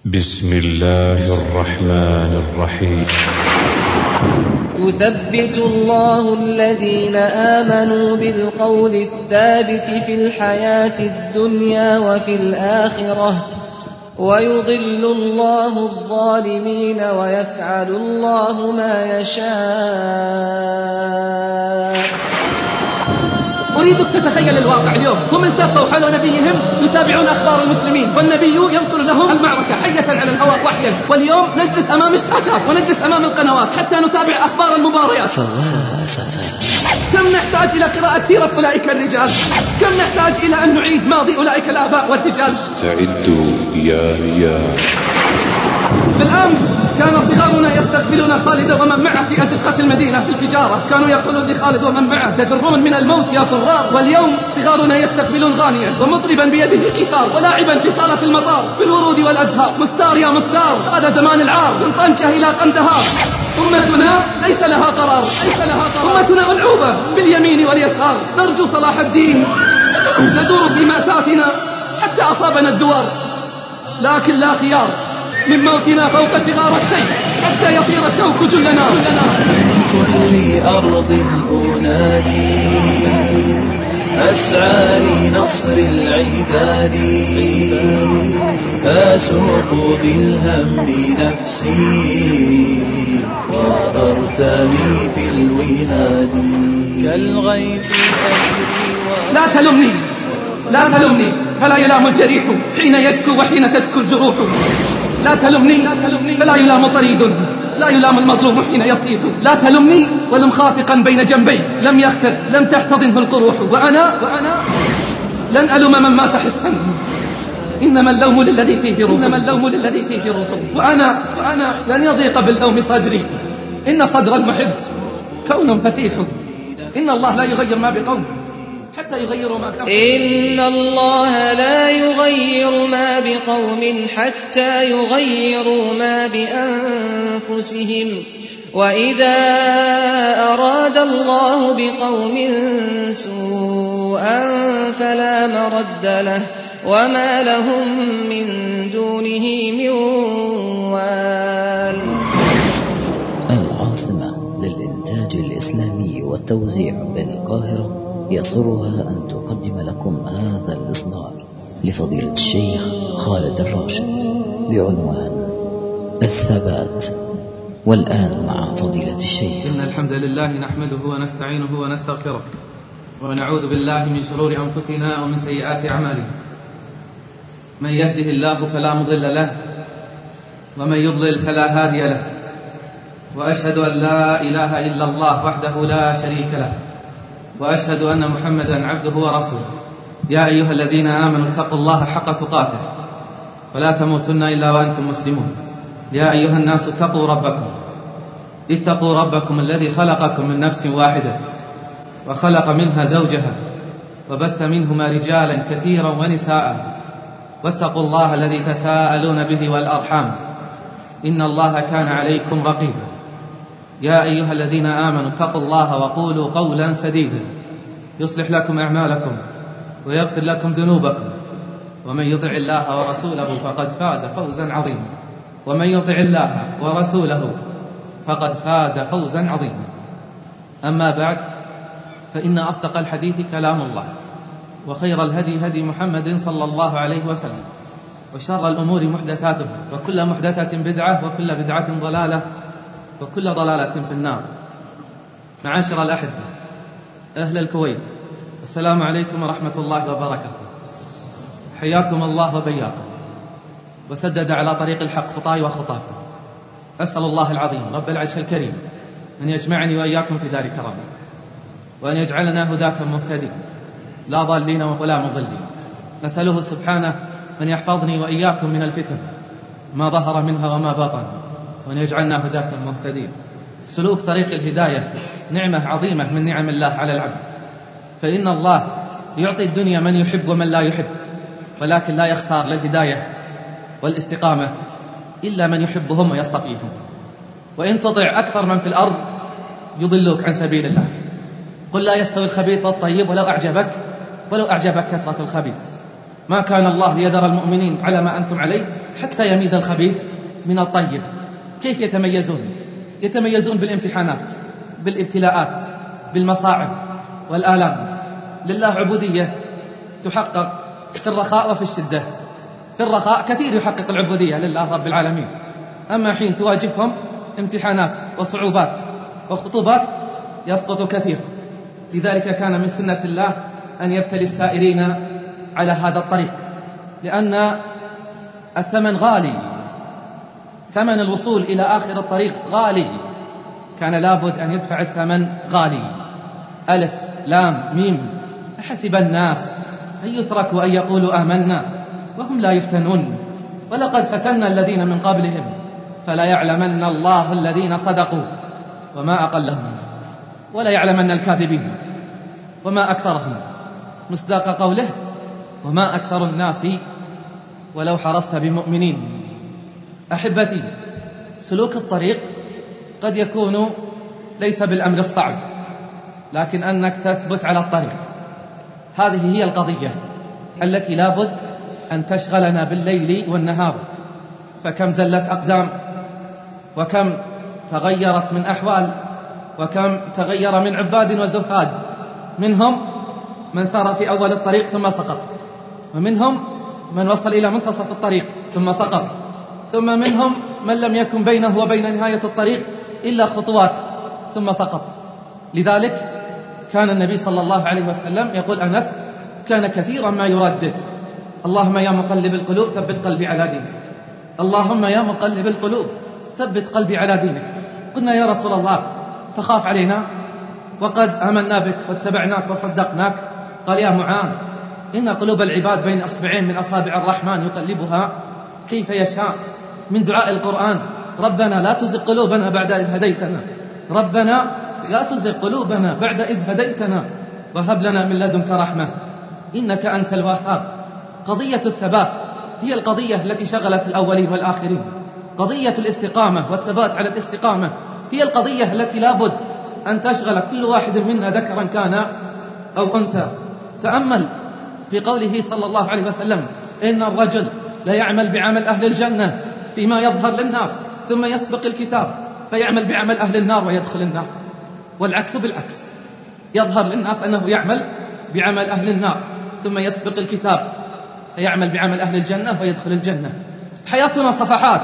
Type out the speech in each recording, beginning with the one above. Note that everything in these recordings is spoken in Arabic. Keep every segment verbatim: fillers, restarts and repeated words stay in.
بسم الله الرحمن الرحيم. يثبت الله الذين آمنوا بالقول الثابت في الحياة الدنيا وفي الآخرة ويضل الله الظالمين ويفعل الله ما يشاء. أريدك تتخيل الواقع اليوم، هم التفوا حول نبيهم يتابعون أخبار المسلمين، والنبي ينقل لهم المعركة حية على الهواء وحيا، واليوم نجلس أمام الشاشات ونجلس أمام القنوات حتى نتابع أخبار المباريات. كم نحتاج إلى قراءة سيرة أولئك الرجال، كم نحتاج إلى أن نعيد ماضي أولئك الآباء والرجال. استعدوا يا ريال. بالأمس كان صغارنا يستقبلون خالد ومن معه في أزقة المدينة في الحجارة، كانوا يقولون لخالد ومن معه تفرون من الموت يا فرار. واليوم صغارنا يستقبلون غانيا ومطربا بيده قيثار ولاعبا في صالة المطار بالورود والأزهار. مستار يا مستار، هذا زمان العار من طنجة إلى قندهار. أمتنا ليس لها قرار، ليس لها قرار. أمتنا ملعوبة باليمين واليسار، نرجو صلاح الدين، ندور في مأساتنا حتى أصابنا الدوار، لكن لا خيار من موتنا فوق صغار السيف حتى يصير الشوك جلنا. من كل أرض أنادي أسعى لنصر العباد، أسوق بالهم نفسي وأرتمي في الوهاد كالغيث أجري. لا تلمني لا تلمني فلا يلام الجريح حين يشكو وحين تشكو الجروح. لا تلمني فلا يلام طريد، لا يلام المظلوم حين يصيح. لا تلمني ولم خافقا بين جنبي لم يخفق لم تحتضنه القروح. وأنا وأنا لن ألوم من مات حسا، إنما اللوم للذي فيه روح، إنما اللوم للذي فيه روح. وأنا وأنا لن يضيق باللوم صدري، إن صدر المحب كون فسيح. إن الله لا يغير ما بقوم حتى يغيروا ما بأنفسهم. إن الله لا يغير ما بقوم حتى يغيروا ما بأنفسهم، وإذا أراد الله بقوم سوءا فلا مرد له وما لهم من دونه من وال. العاصمة للإنتاج الإسلامي والتوزيع بالقاهرة يسرها أن تقدم لكم هذا الإصدار لفضيلة الشيخ خالد الراشد بعنوان الثبات. والآن مع فضيلة الشيخ. إن الحمد لله نحمده ونستعينه ونستغفره ونعوذ بالله من شرور أنفسنا ومن سيئات أعمالنا. من يهده الله فلا مضل له ومن يضلل فلا هادي له، وأشهد أن لا إله إلا الله وحده لا شريك له، وأشهد أن محمدا عبده ورسوله. يا أيها الذين آمنوا اتقوا الله حق تقاته ولا تموتن إلا وأنتم مسلمون. يا أيها الناس اتقوا ربكم اتقوا ربكم الذي خلقكم من نفس واحدة وخلق منها زوجها وبث منهما رجالا كثيرا ونساء، واتقوا الله الذي تساءلون به والأرحام إن الله كان عليكم رقيبا. يا أيها الذين آمنوا اتقوا الله وقولوا قولا سديدا يصلح لكم أعمالكم ويغفر لكم ذنوبكم، ومن يطع الله ورسوله فقد فاز فوزا عظيما. ومن يطع الله ورسوله فقد فاز فوزا عظيما. أما بعد، فإن أصدق الحديث كلام الله، وخير الهدي هدي محمد صلى الله عليه وسلم، وشر الأمور محدثاتها، وكل محدثة بدعة، وكل بدعة ضلالة، وكل ضلالة في النار. معاشر الأحبة أهل الكويت، السلام عليكم ورحمة الله وبركاته. حياكم الله وبياكم، وسدد على طريق الحق خطاي وخطاكم. أسأل الله العظيم رب العرش الكريم أن يجمعني وإياكم في دار كرامه، وأن يجعلنا هداة مهتدين لا ضالين ولا مضلين. نسأله سبحانه أن يحفظني وإياكم من الفتن ما ظهر منها وما بطن، وأن يجعلنا هداة مهتدين. سلوك طريق الهداية نعمة عظيمة من نعم الله على العبد، فإن الله يعطي الدنيا من يحب ومن لا يحب، ولكن لا يختار للهداية والاستقامة إلا من يحبهم ويصطفيهم. وإن تطع أكثر من في الأرض يضلوك عن سبيل الله. قل لا يستوي الخبيث والطيب ولو أعجبك ولو أعجبك كثرة الخبيث. ما كان الله ليذر المؤمنين على ما أنتم عليه حتى يميز الخبيث من الطيب. كيف يتميزون؟ يتميزون بالامتحانات، بالابتلاءات، بالمصاعب والآلام. لله عبودية تحقق في الرخاء وفي الشدة. في الرخاء كثير يحقق العبودية لله رب العالمين، أما حين تواجههم امتحانات وصعوبات وخطوبات يسقط كثير. لذلك كان من سنة الله أن يبتلي السائرين على هذا الطريق، لأن الثمن غالي، ثمن الوصول إلى آخر الطريق غالي، كان لابد أن يدفع الثمن غالي. ألف لام ميم. أحسب الناس أن يتركوا أن يقولوا آمنا وهم لا يفتنون ولقد فتنا الذين من قبلهم فلا يعلمن الله الذين صدقوا وما أقلهم ولا يعلمن الكاذبين وما أكثرهم، مصداق قوله وما أكثر الناس ولو حرصت بمؤمنين. أحبتي، سلوك الطريق قد يكون ليس بالأمر الصعب، لكن أنك تثبت على الطريق. هذه هي القضية التي لابد أن تشغلنا بالليل والنهار. فكم زلت أقدام، وكم تغيرت من أحوال، وكم تغير من عباد وزهاد. منهم من سار في أول الطريق ثم سقط، ومنهم من وصل إلى منتصف الطريق ثم سقط، ثم منهم من لم يكن بينه وبين نهاية الطريق إلا خطوات ثم سقط. لذلك كان النبي صلى الله عليه وسلم يقول أنس كان كثيرا ما يردد اللهم يا مقلب القلوب ثبت قلبي على دينك، اللهم يا مقلب القلوب ثبت قلبي على دينك. قلنا يا رسول الله تخاف علينا وقد آمنا بك واتبعناك وصدقناك؟ قال يا معاذ إن قلوب العباد بين أصبعين من أصابع الرحمن يقلبها كيف يشاء. من دعاء القرآن ربنا لا تزغ قلوبنا بعد إذ هديتنا، ربنا لا تزغ قلوبنا بعد إذ هديتنا وهب لنا من لدنك رحمة إنك أنت الوهاب. قضية الثبات هي القضية التي شغلت الأولين والآخرين. قضية الاستقامة والثبات على الاستقامة هي القضية التي لابد أن تشغل كل واحد منا ذكرا كان أو أنثى. تأمل في قوله صلى الله عليه وسلم إن الرجل لا يعمل بعمل أهل الجنة فيما يظهر للناس ثم يسبق الكتاب فيعمل بعمل أهل النار ويدخل النار، والعكس بالعكس، يظهر للناس أنه يعمل بعمل أهل النار ثم يسبق الكتاب فيعمل بعمل أهل الجنة ويدخل الجنة. حياتنا صفحات،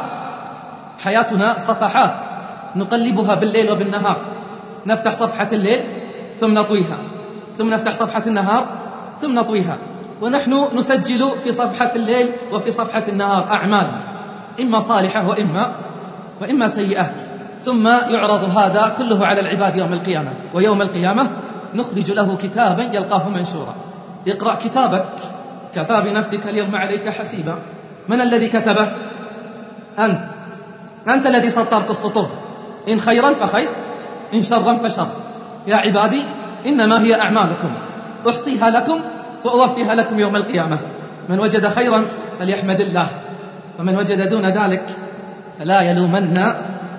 حياتنا صفحات نقلبها بالليل وبالنهار. نفتح صفحة الليل ثم نطويها، ثم نفتح صفحة النهار ثم نطويها، ونحن نسجل في صفحة الليل وفي صفحة النهار أعمال إما صالحة وإما وإما سيئة، ثم يعرض هذا كله على العباد يوم القيامة. ويوم القيامة نخرج له كتابا يلقاه منشورا. اقرأ كتابك كفى بنفسك اليوم عليك حسيبا. من الذي كتبه؟ أنت أنت الذي سطرت السطور، إن خيرا فخير إن شرا فشر. يا عبادي إنما هي أعمالكم أحصيها لكم وأوفيها لكم يوم القيامة. من وجد خيرا فليحمد الله، ومن وجد دون ذلك فلا يلومن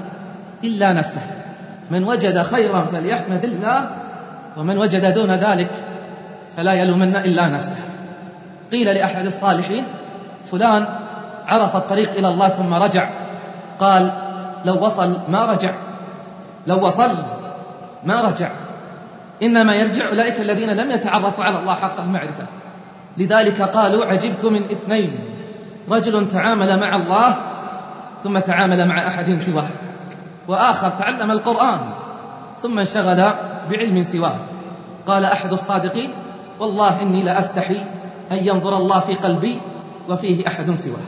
إلا نفسه. من وجد خيرا فليحمد الله، ومن وجد دون ذلك فلا يلومن إلا نفسه. قيل لأحد الصالحين فلان عرف الطريق إلى الله ثم رجع، قال لو وصل ما رجع، لو وصل ما رجع، إنما يرجع أولئك الذين لم يتعرفوا على الله حق المعرفة. لذلك قالوا عجبت من اثنين، رجل تعامل مع الله ثم تعامل مع أحد سواه، وآخر تعلم القرآن ثم انشغل بعلم سواه. قال أحد الصادقين والله إني لأستحي أن ينظر الله في قلبي وفيه أحد سواه،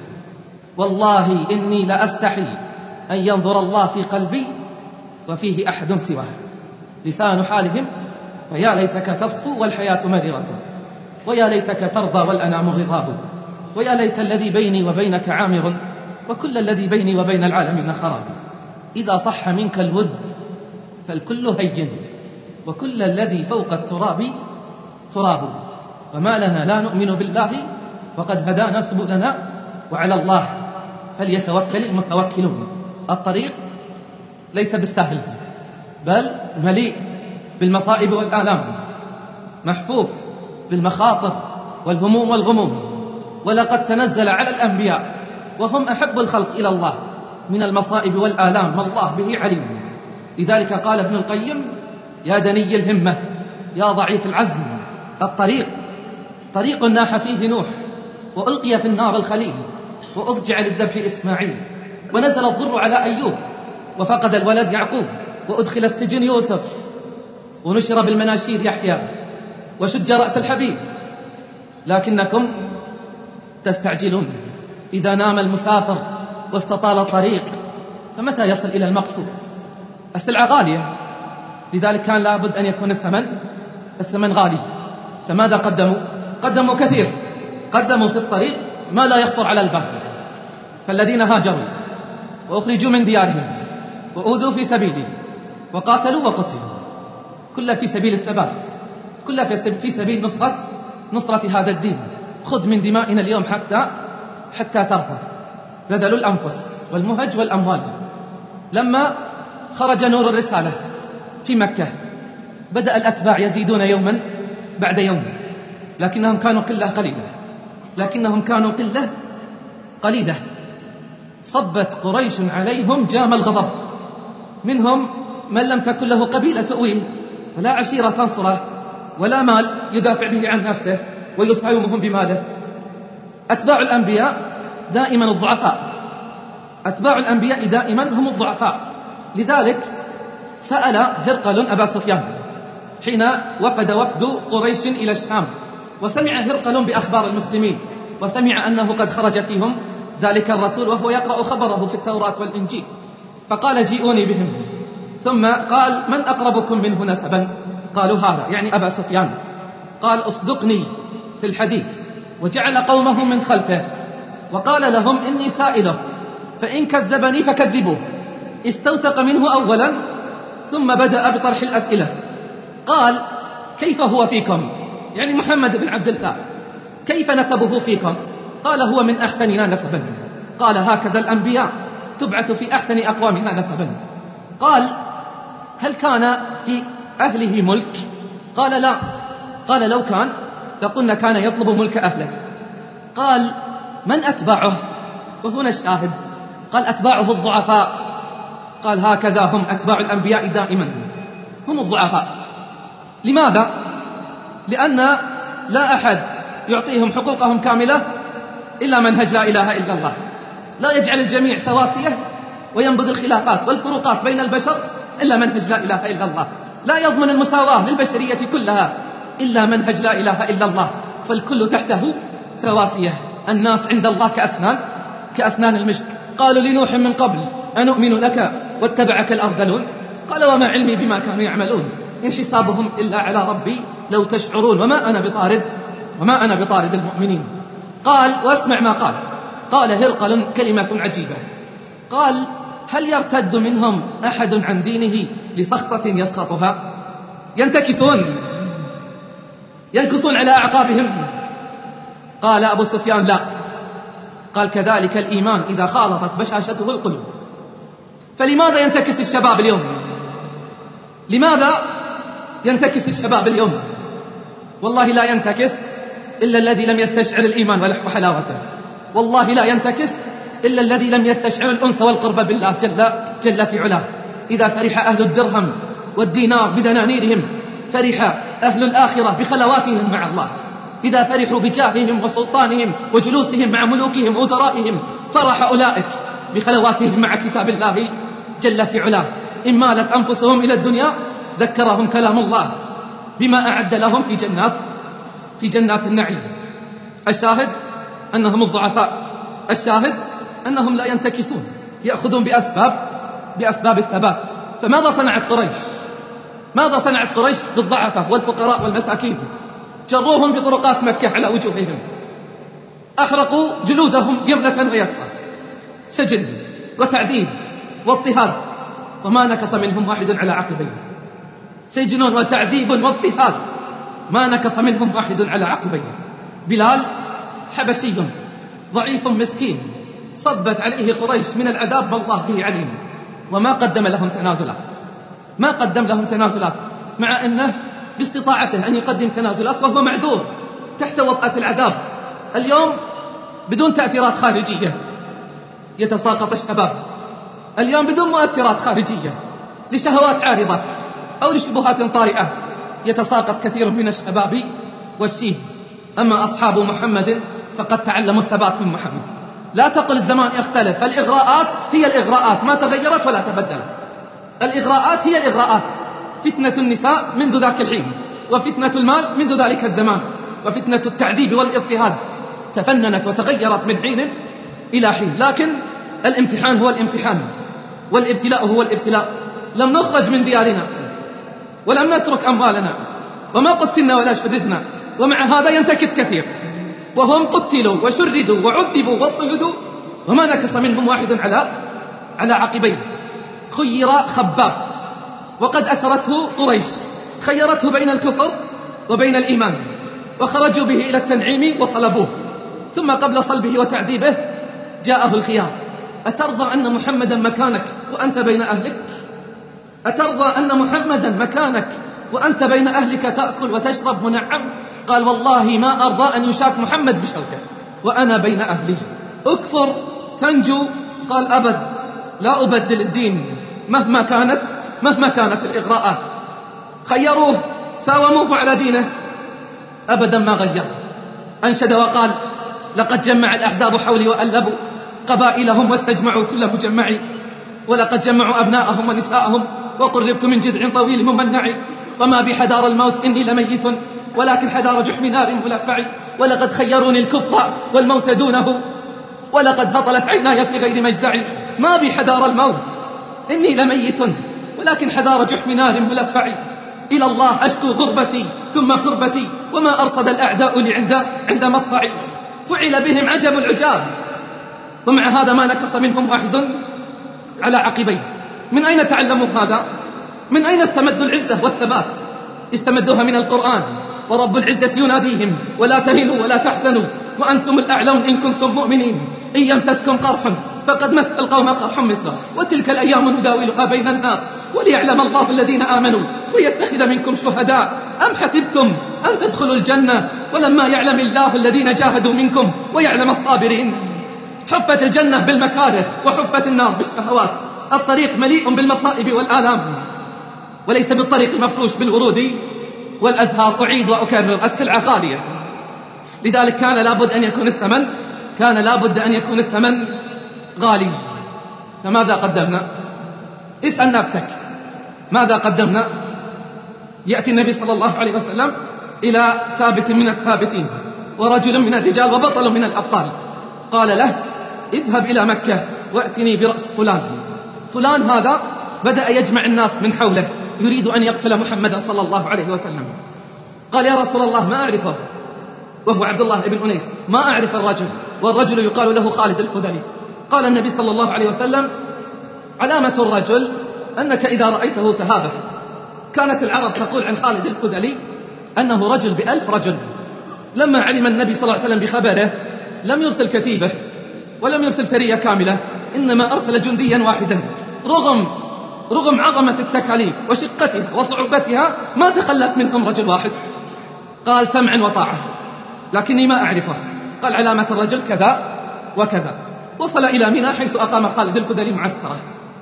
والله إني لأستحي أن ينظر الله في قلبي وفيه أحد سواه. لسان حالهم فيا ليتك تصفو والحياة مريرة، ويا ليتك ترضى والأنام غضاب، ويا ليت الذي بيني وبينك عامر وكل الذي بيني وبين العالمين خراب. إذا صح منك الود فالكل هين، وكل الذي فوق التراب تراب. وما لنا لا نؤمن بالله وقد هدانا سبلنا وعلى الله فليتوكل المتوكلون. الطريق ليس بالسهل، بل مليء بالمصائب والآلام، محفوف بالمخاطر والهموم والغموم. ولقد تنزل على الأنبياء وهم أحب الخلق إلى الله من المصائب والآلام ما الله به عليم. لذلك قال ابن القيم: يا دني الهمة يا ضعيف العزم، الطريق طريق ناح فيه نوح، وألقي في النار الخليل، وأضجع للذبح إسماعيل، ونزل الضر على أيوب، وفقد الولد يعقوب، وأدخل السجن يوسف، ونشر بالمناشير يحيى، وشج رأس الحبيب. لكنكم تستعجلون إذا نام المسافر واستطال الطريق، فمتى يصل إلى المقصود؟ السلعة غالية، لذلك كان لابد أن يكون الثمن الثمن غالي. فماذا قدموا؟ قدموا كثير، قدموا في الطريق ما لا يخطر على البال. فالذين هاجروا وأخرجوا من ديارهم وأوذوا في سبيلي وقاتلوا وقتلوا، كل في سبيل الثبات، كل في سبيل نصرة نصرة هذا الدين. خذ من دمائنا اليوم حتى حتى ترضى. بذلوا الأنفس والمهج والأموال. لما خرج نور الرسالة في مكة بدأ الأتباع يزيدون يوما بعد يوم، لكنهم كانوا قلة قليلة لكنهم كانوا قلة قليلة صبت قريش عليهم جام الغضب. منهم من لم تكن له قبيلة تؤويه، ولا عشيرة تنصره، ولا مال يدافع به عن نفسه ويساومهم بماله. أتباع الأنبياء دائما الضعفاء، أتباع الأنبياء دائما هم الضعفاء. لذلك سأل هرقل أبا سفيان حين وفد وفد قريش إلى الشام، وسمع هرقل بأخبار المسلمين، وسمع أنه قد خرج فيهم ذلك الرسول وهو يقرأ خبره في التوراة والإنجيل، فقال: جيئوني بهم. ثم قال: من أقربكم منه نسبا؟ قالوا: هذا، يعني أبا سفيان. قال: أصدقني في الحديث. وجعل قومه من خلفه وقال لهم: إني سائله، فإن كذبني فكذبوه. استوثق منه أولا، ثم بدأ بطرح الأسئلة. قال: كيف هو فيكم؟ يعني محمد بن عبد الله كيف نسبه فيكم؟ قال: هو من أحسننا نسبا. قال: هكذا الأنبياء تبعث في أحسن أقوامها نسبا. قال: هل كان في أهله ملك؟ قال: لا. قال: لو كان لقلنا كان يطلب ملك أهله. قال: من أتباعه؟ وهنا الشاهد. قال: أتباعه الضعفاء. قال: هكذا هم أتباع الأنبياء دائما، هم الضعفاء. لماذا؟ لأن لا أحد يعطيهم حقوقهم كاملة إلا منهج لا إله إلا الله. لا يجعل الجميع سواسية وينبذ الخلافات والفروقات بين البشر إلا منهج لا إله إلا الله. لا يضمن المساواة للبشرية كلها إلا منهج لا إله إلا الله، فالكل تحته سواسية. الناس عند الله كأسنان كأسنان المشط. قالوا لنوح من قبل: أنؤمن لك واتبعك الأرذلون؟ قال: وما علمي بما كانوا يعملون، إن حسابهم إلا على ربي لو تشعرون، وما أنا بطارد وما أنا بطارد المؤمنين. قال: واسمع ما قال. قال هرقل كلمة عجيبة. قال: هل يرتد منهم أحد عن دينه لسخطة يسخطها؟ ينتكسون ينكسون على أعقابهم. قال أبو سفيان: لا. قال: كذلك الإيمان إذا خالطت بشاشته القلوب. فلماذا ينتكس الشباب اليوم؟ لماذا ينتكس الشباب اليوم؟ والله لا ينتكس إلا الذي لم يستشعر الإيمان وحلاوته. والله لا ينتكس إلا الذي لم يستشعر الأنس والقرب بالله جل, جل في علاه. إذا فرح أهل الدرهم والدينار بدنانيرهم، فرح أهل الآخرة بخلواتهم مع الله. إذا فرحوا بجاههم وسلطانهم وجلوسهم مع ملوكهم ووزرائهم، فرح أولئك بخلواتهم مع كتاب الله جل في علاه. إن مالت أنفسهم إلى الدنيا ذكرهم كلام الله بما أعد لهم في جنات في جنات النعيم. الشاهد أنهم الضعفاء، الشاهد أنهم لا ينتكسون، يأخذون بأسباب بأسباب الثبات. فماذا صنعت قريش؟ ماذا صنعت قريش بالضعفة والفقراء والمساكين؟ جروهم في طرقات مكة على وجوههم، أحرقوا جلودهم يمنة ويسرى، سجن وتعذيب واضطهاد، وما نكص منهم واحد على عقبيه. سجن وتعذيب واضطهاد، ما نكص منهم واحد على عقبيه. بلال حبشي ضعيف مسكين، صبت عليه قريش من العذاب ما الله به عليم، وما قدم لهم تنازلات ما قدم لهم تنازلات مع أنه باستطاعته أن يقدم تنازلات وهو معذور تحت وطأة العذاب. اليوم بدون تأثيرات خارجية يتساقط الشباب اليوم بدون مؤثرات خارجية لشهوات عارضة أو لشبهات طارئة، يتساقط كثير من الشباب والشيب. أما أصحاب محمد فقد تعلموا الثبات من محمد. لا تقل الزمان يختلف، الإغراءات هي الإغراءات، ما تغيرت ولا تبدلت. الإغراءات هي الإغراءات، فتنة النساء منذ ذاك الحين، وفتنة المال منذ ذلك الزمان، وفتنة التعذيب والاضطهاد تفننت وتغيرت من حين إلى حين. لكن الامتحان هو الامتحان، والابتلاء هو الابتلاء. لم نخرج من ديارنا ولم نترك أموالنا وما قتلنا ولا شردنا، ومع هذا ينتكس كثير، وهم قتلوا وشردوا وعذبوا واضطهدوا وما نكس منهم واحد على على عقبيه. خير خباب وقد أسرته قريش، خيرته بين الكفر وبين الإيمان، وخرجوا به إلى التنعيم وصلبوه، ثم قبل صلبه وتعذيبه جاءه الخيار: أترضى أن محمدا مكانك وأنت بين أهلك؟ أترضى أن محمدا مكانك وأنت بين أهلك تأكل وتشرب منعم؟ قال: والله ما أرضى أن يشاك محمد بشوكة وأنا بين أهلي. أكفر تنجو؟ قال: أبد، لا أبدل الدين مهما كانت مهما كانت الإغراءات. خيروه ساوموه على دينه، أبدا ما غير. أنشد وقال: لقد جمع الأحزاب حولي وألبوا قبائلهم واستجمعوا كل مجمع، ولقد جمعوا أبناءهم ونساءهم وقربت من جذع طويل ممنع، وما بي حدار الموت إني لميت ولكن حدار جحم نار ملفع، ولقد خيروني الكفر والموت دونه ولقد هطلت عيناي في غير مجزع، ما بي حدار الموت إني لميت ولكن حدار جحم نار ملفع، إلى الله أشكو غربتي ثم كربتي وما أرصد الأعداء لي عند عند مصرعي. فعل بهم عجب العجاب ومع هذا ما نكص منهم واحد على عقبيه. من أين تعلموا هذا؟ من أين استمدوا العزة والثبات؟ استمدوها من القرآن، ورب العزة يناديهم: ولا تهنوا ولا تحزنوا وأنتم الأعلون إن كنتم مؤمنين، إن يمسسكم قرح فقد مس القوم قرح مثله، وتلك الأيام نداولها بين الناس وليعلم الله الذين آمنوا ويتخذ منكم شهداء، أم حسبتم أن تدخلوا الجنة ولما يعلم الله الذين جاهدوا منكم ويعلم الصابرين. حفت الجنة بالمكاره وحفت النار بالشهوات، الطريق مليء بالمصائب والآلام، وليس بالطريق مفروش بالورود والأزهار. أعيد وأكرر: السلعة غالية، لذلك كان لابد أن يكون الثمن كان لابد أن يكون الثمن غالي. فماذا قدمنا؟ اسأل نفسك ماذا قدمنا؟ يأتي النبي صلى الله عليه وسلم إلى ثابت من الثابتين ورجل من الرجال وبطل من الأبطال، قال له: اذهب إلى مكة وأتني برأس فلان. فلان هذا بدأ يجمع الناس من حوله يريد أن يقتل محمدا صلى الله عليه وسلم. قال: يا رسول الله ما أعرفه، وهو عبد الله بن أنيس، ما أعرف الرجل، والرجل يقال له خالد الخذلي. قال النبي صلى الله عليه وسلم: علامة الرجل أنك إذا رأيته تهابه. كانت العرب تقول عن خالد الخذلي أنه رجل بألف رجل. لما علم النبي صلى الله عليه وسلم بخبره لم يرسل كتيبه ولم يرسل سرية كاملة، إنما أرسل جنديا واحدا، رغم رغم عظمة التكاليف وشقتها وصعوبتها ما تخلف منهم رجل واحد. قال: سمعا وطاعة، لكني ما أعرفه. قال: علامة الرجل كذا وكذا. وصل إلى منى حيث أقام خالد الخذلي معسكره،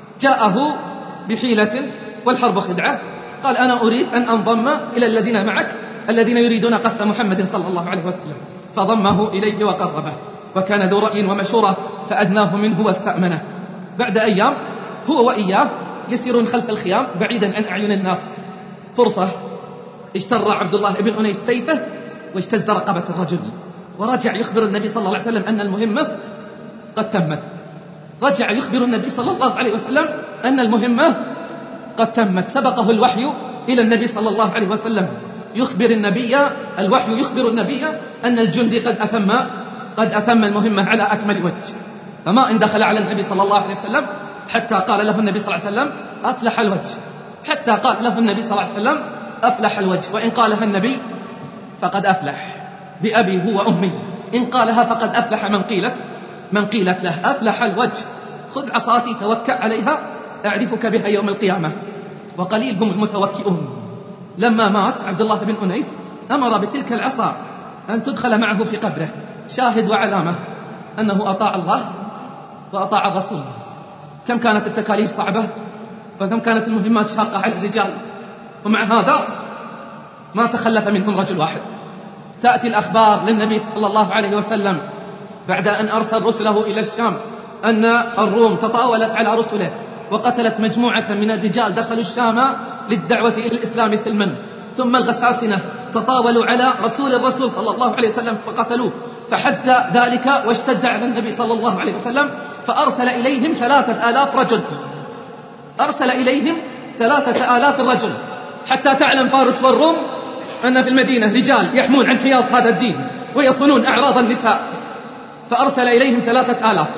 جاءه بحيلة والحرب خدعة، قال: أنا أريد أن أنضم إلى الذين معك الذين يريدون قتل محمد صلى الله عليه وسلم، فضمه إليه وقربه، وكان ذو رأي ومشورة فأدناه منه واستأمنه. بعد أيام هو وإياه يسيرون خلف الخيام بعيدا عن أعين الناس، فرصة اجتر عبد الله بن أنيس سيفه واجتز رقبة الرجل، ورجع يخبر النبي صلى الله عليه وسلم أن المهمة قد تمت. رجع يخبر النبي صلى الله عليه وسلم أن المهمة قد تمت. سبقه الوحي إلى النبي صلى الله عليه وسلم، يخبر النبي الوحي يخبر النبي أن الجندي قد أتم قد أتم المهمة على أكمل وجه. فما إن دخل على النبي صلى الله عليه وسلم حتى قال له النبي صلى الله عليه وسلم: أفلح الوجه. حتى قال له النبي صلى الله عليه وسلم: أفلح الوجه. وإن قالها النبي فقد أفلح بأبي هو أمي، إن قالها فقد أفلح من قيلت من قيلت له. أفلح الوجه، خذ عصاتي توكأ عليها أعرفك بها يوم القيامة، وقليل هم المتوكئون. لما مات عبد الله بن أنيس أمر بتلك العصا أن تدخل معه في قبره، شاهد وعلامة أنه أطاع الله وأطاع الرسول. كم كانت التكاليف صعبة وكم كانت المهمات شاقة على الرجال، ومع هذا ما تخلف منهم رجل واحد. تأتي الأخبار للنبي صلى الله عليه وسلم بعد أن أرسل رسله إلى الشام أن الروم تطاولت على رسله وقتلت مجموعة من الرجال دخلوا الشام للدعوة إلى الإسلام سلما، ثم الغساسنة تطاولوا على رسول الرسول صلى الله عليه وسلم فقتلوه، فحز ذلك واشتد على النبي صلى الله عليه وسلم فأرسل إليهم ثلاثة آلاف رجل أرسل إليهم ثلاثة آلاف رجل حتى تعلم فارس والروم أن في المدينة رجال يحمون عن حياض هذا الدين ويصونون أعراض النساء، فأرسل إليهم ثلاثة آلاف.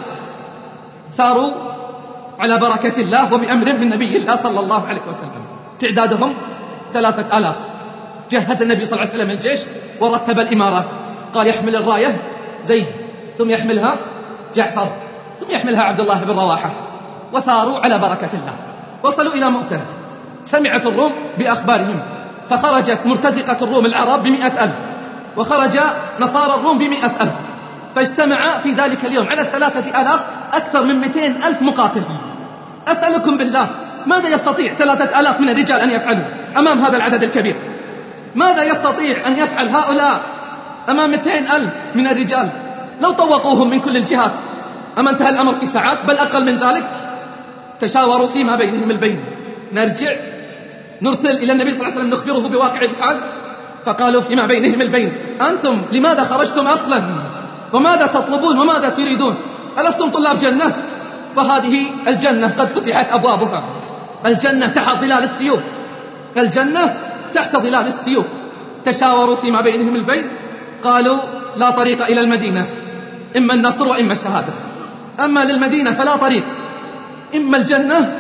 ساروا على بركة الله وبأمر من نبي الله صلى الله عليه وسلم. تعدادهم ثلاثة آلاف. جهز النبي صلى الله عليه وسلم الجيش ورتب الإمارة، قال يحمل الراية زيد، ثم يحملها جعفر، ثم يحملها عبد الله بن رواحة، وساروا على بركة الله. وصلوا إلى مؤتة، سمعت الروم بأخبارهم فخرجت مرتزقة الروم العرب بمئة ألف، وخرج نصارى الروم بمئة ألف، فاجتمع في ذلك اليوم على الثلاثة آلاف أكثر من مئتين ألف مقاتل. أسألكم بالله، ماذا يستطيع ثلاثة آلاف من الرجال أن يفعلوا أمام هذا العدد الكبير؟ ماذا يستطيع أن يفعل هؤلاء أمام مئتين ألف من الرجال؟ لو طوقوهم من كل الجهات أما انتهى الأمر في ساعات، بل أقل من ذلك. تشاوروا فيما بينهم البين، نرجع نرسل إلى النبي صلى الله عليه وسلم نخبره بواقع الحال. فقالوا فيما بينهم البين: أنتم لماذا خرجتم أصلا؟ وماذا تطلبون وماذا تريدون؟ ألستم طلاب جنة؟ وهذه الجنة قد فتحت أبوابها. الجنة تحت ظلال السيوف، الجنة تحت ظلال السيوف. تشاوروا فيما بينهم البين، قالوا: لا طريق إلى المدينة، إما النصر وإما الشهادة. أما للمدينة فلا طريق، إما الجنة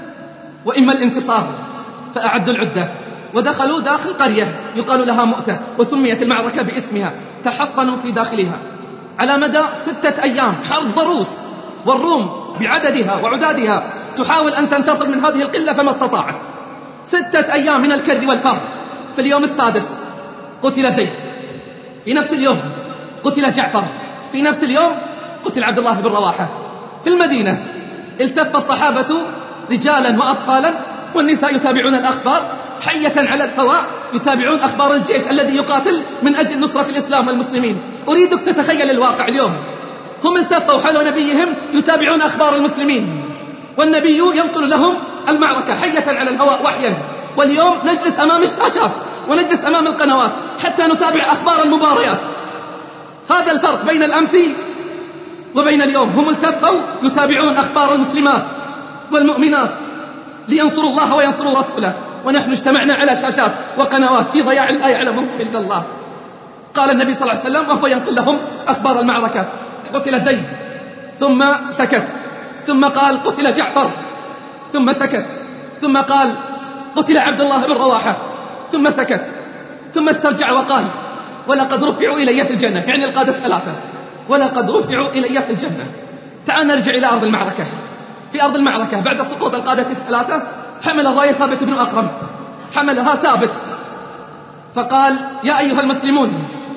وإما الانتصار. فأعدوا العدة ودخلوا داخل قرية يقال لها مؤتة، وسميت المعركة باسمها. تحصنوا في داخلها على مدى ستة أيام، حرب ضروس، والروم بعددها وعدادها تحاول أن تنتصر من هذه القلة فما استطاعت. ستة أيام من الكر والفهر. في اليوم السادس قتل زيد، في نفس اليوم قتل جعفر، في نفس اليوم قتل عبد الله بن رواحة. في المدينة التف الصحابة رجالا وأطفالا والنساء يتابعون الأخبار، حية على الهواء يتابعون أخبار الجيش الذي يقاتل من أجل نصرة الإسلام والمسلمين. أريدك تتخيل الواقع اليوم، هم التفوا حول نبيهم يتابعون أخبار المسلمين، والنبي ينقل لهم المعركة حية على الهواء وحيا. واليوم نجلس أمام الشاشات ونجلس أمام القنوات حتى نتابع أخبار المباريات. هذا الفرق بين الأمس وبين اليوم. هم التفوا يتابعون أخبار المسلمات والمؤمنات لينصروا الله وينصروا رسوله، ونحن اجتمعنا على شاشات وقنوات في ضياع لا يعلمه إلا الله. قال النبي صلى الله عليه وسلم وهو ينقل لهم أخبار المعركة: قتل زيد، ثم سكت، ثم قال قتل جعفر، ثم سكت، ثم قال قتل عبد الله بن رواحة، ثم سكت، ثم استرجع وقال: ولقد رفعوا إلي في الجنة، يعني القادة الثلاثة، ولقد رفعوا إلي في الجنة. تعال نرجع إلى أرض المعركة. في أرض المعركة بعد سقوط القادة الثلاثة حمل الراية ثابت بن أقرم، حملها ثابت فقال: يا أيها المسلمون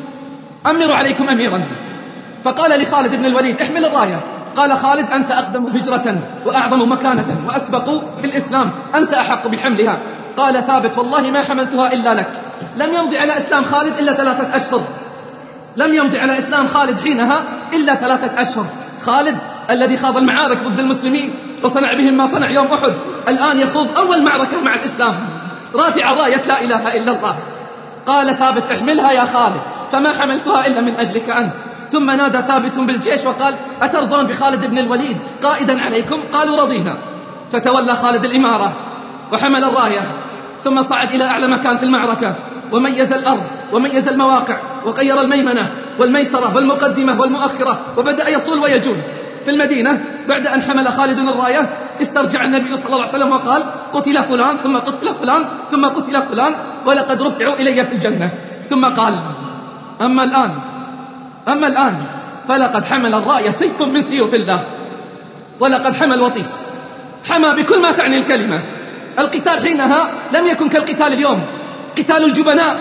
أمروا عليكم أميرا. فقال لخالد بن الوليد: احمل الراية. قال خالد: أنت أقدم هجرة وأعظم مكانة وأسبق في الإسلام، أنت أحق بحملها. قال ثابت: والله ما حملتها إلا لك. لم يمضي على إسلام خالد إلا ثلاثة أشهر، لم يمضي على إسلام خالد حينها إلا ثلاثة أشهر. خالد الذي خاض المعارك ضد المسلمين وصنع بهم ما صنع يوم أحد، الآن يخوض أول معركة مع الإسلام رافع راية لا إله إلا الله. قال ثابت: احملها يا خالد، فما حملتها إلا من أجلك أنت. ثم نادى ثابت بالجيش وقال: أترضون بخالد بن الوليد قائدا عليكم؟ قالوا: رضينا. فتولى خالد الإمارة وحمل الراية، ثم صعد إلى أعلى مكان في المعركة وميز الأرض وميز المواقع وغير الميمنة والميسرة والمقدمة والمؤخرة، وبدأ يصول ويجول. في المدينة بعد أن حمل خالد الراية استرجع النبي صلى الله عليه وسلم وقال: قتل فلان، ثم قتل فلان، ثم قتل فلان، ولقد رفعوا إلي في الجنة. ثم قال: أما الآن أما الآن فلقد حمل الراية سيف من سيوف الله، ولقد حمل وطيس، حمى بكل ما تعني الكلمة. القتال حينها لم يكن كالقتال اليوم، قتال الجبناء،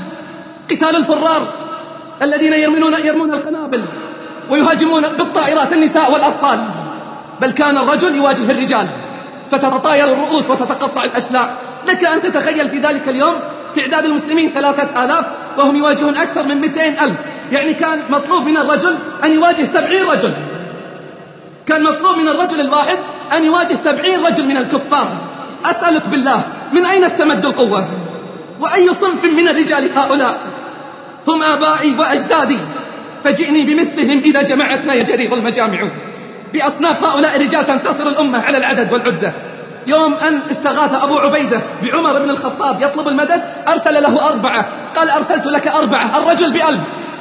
قتال الفرار الذين يرمون يرمون القنابل ويهاجمون بالطائرات النساء والأطفال. بل كان الرجل يواجه الرجال فتتطاير الرؤوس وتتقطع الأشلاء. لك أن تتخيل في ذلك اليوم تعداد المسلمين ثلاثة آلاف وهم يواجهون أكثر من مئتين ألف، يعني كان مطلوب من الرجل أن يواجه سبعين رجل، كان مطلوب من الرجل الواحد أن يواجه سبعين رجل من الكفار. أسألك بالله من أين استمد القوة؟ وأي صنف من الرجال هؤلاء؟ هم آبائي وأجدادي، فجئني بمثلهم إذا جمعتنا يجرير المجامع. بأصناف هؤلاء الرجال تنتصر الأمة على العدد والعدة. يوم أن استغاث أبو عبيدة بعمر بن الخطاب يطلب المدد أرسل له أربعة، قال أرسلت لك أربعة الرجل بألف،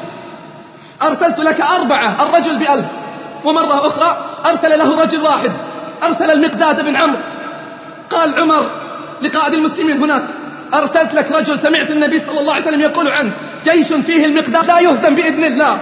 أرسلت لك أربعة الرجل بألف. ومرة أخرى أرسل له رجل واحد، أرسل المقداد بن عمرو، قال عمر لقائد المسلمين هناك أرسلت لك رجل سمعت النبي صلى الله عليه وسلم يقول عنه جيش فيه المقداد لا يهزم بإذن الله،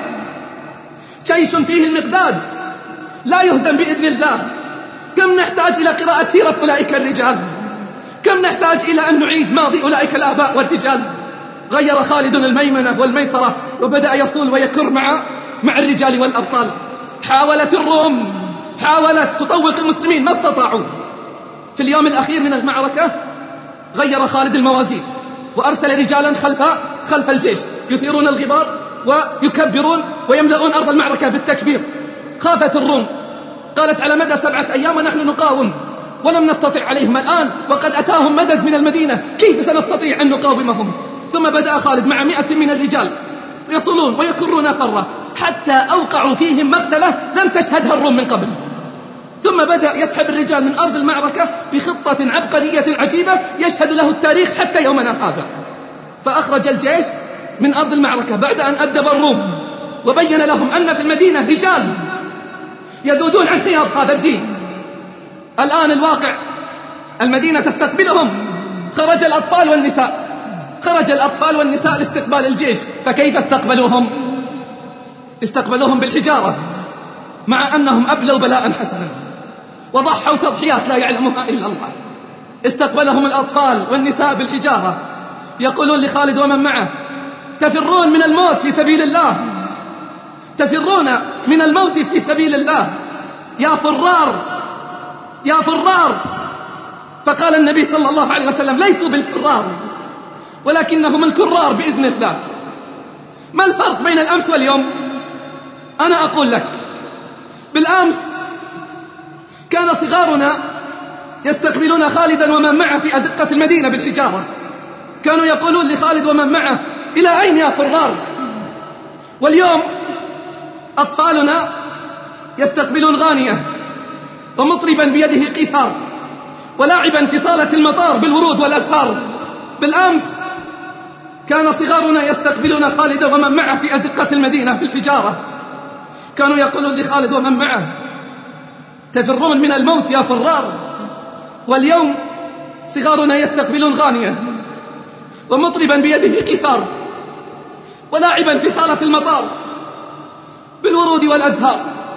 جيش فيه المقداد لا يهزم بإذن الله. كم نحتاج إلى قراءة سيرة أولئك الرجال، كم نحتاج إلى أن نعيد ماضي أولئك الآباء والرجال. غير خالد الميمنة والميسرة وبدأ يصول ويكر مع مع الرجال والأبطال. حاولت الروم حاولت تطوق المسلمين ما استطاعوا. في اليوم الأخير من المعركة غير خالد الموازين وأرسل رجالا خلف خلف الجيش يثيرون الغبار ويكبرون ويملؤون أرض المعركة بالتكبير. خافت الروم، قالت على مدى سبعة أيام ونحن نقاوم ولم نستطع عليهم، الآن وقد أتاهم مدد من المدينة كيف سنستطيع أن نقاومهم؟ ثم بدأ خالد مع مئة من الرجال يصلون ويكرون فرة حتى أوقعوا فيهم مقتلة لم تشهدها الروم من قبل. ثم بدأ يسحب الرجال من أرض المعركة بخطة عبقرية عجيبة يشهد له التاريخ حتى يومنا هذا. فأخرج الجيش من أرض المعركة بعد أن أدب الروم وبين لهم أن في المدينة رجال يذودون عن حياض هذا الدين. الآن الواقع المدينة تستقبلهم، خرج الأطفال والنساء خرج الأطفال والنساء لاستقبال الجيش. فكيف استقبلوهم؟ استقبلوهم بالحجارة، مع أنهم أبلوا بلاء حسنا وضحوا تضحيات لا يعلمها إلا الله. استقبلهم الأطفال والنساء بالحجارة، يقولون لخالد ومن معه تفرون من الموت في سبيل الله، تفرون من الموت في سبيل الله يا فرار يا فرار. فقال النبي صلى الله عليه وسلم ليسوا بالفرار ولكنهم الكرار بإذن الله. ما الفرق بين الأمس واليوم؟ أنا أقول لك، بالأمس كان صغارنا يستقبلون خالدا ومن معه في أزقة المدينة بالحجارة، كانوا يقولون لخالد ومن معه إلى أين يا فرار؟ واليوم أطفالنا يستقبلون غانية ومطربا بيده قيثار ولاعبا في صالة المطار بالورود والأزهار. بالأمس كان صغارنا يستقبلون خالد ومن معه في أزقة المدينة بالحجارة، كانوا يقولون لخالد ومن معه تفرون من الموت يا فرار. واليوم صغارنا يستقبلون غانية ومطربا بيده قيثار ولاعبا في صالة المطار بالورود والأزهار.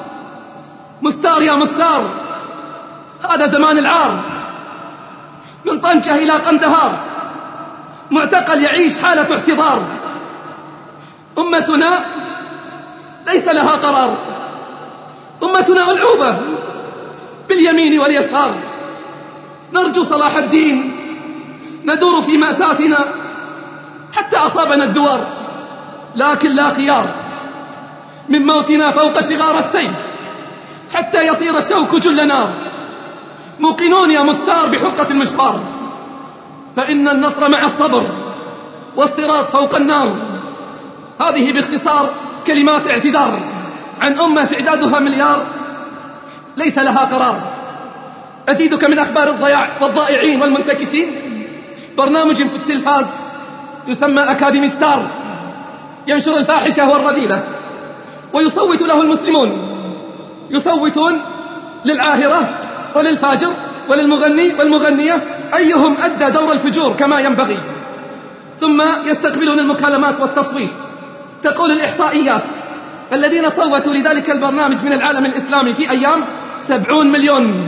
مستار يا مستار، هذا زمان العار، من طنجة إلى قندهار معتقل يعيش حالة احتضار. أمتنا ليس لها قرار، أمتنا ألعوبة باليمين واليسار. نرجو صلاح الدين، ندور في مأساتنا حتى أصابنا الدوار، لكن لا خيار من موتنا فوق شغار السيف حتى يصير الشوك جل نار. موقنون يا مستار بحقة المشوار، فإن النصر مع الصبر والصراط فوق النار. هذه باختصار كلمات اعتذار عن أمة تعدادها مليار ليس لها قرار. أزيدك من أخبار الضياع والضائعين والمنتكسين برنامج في التلفاز يسمى أكاديمي ستار، ينشر الفاحشة والرذيلة ويصوت له المسلمون، يصوتون للعاهرة وللفاجر وللمغني والمغنية أيهم أدى دور الفجور كما ينبغي. ثم يستقبلون المكالمات والتصويت. تقول الإحصائيات الذين صوتوا لذلك البرنامج من العالم الإسلامي في أيام سبعون مليون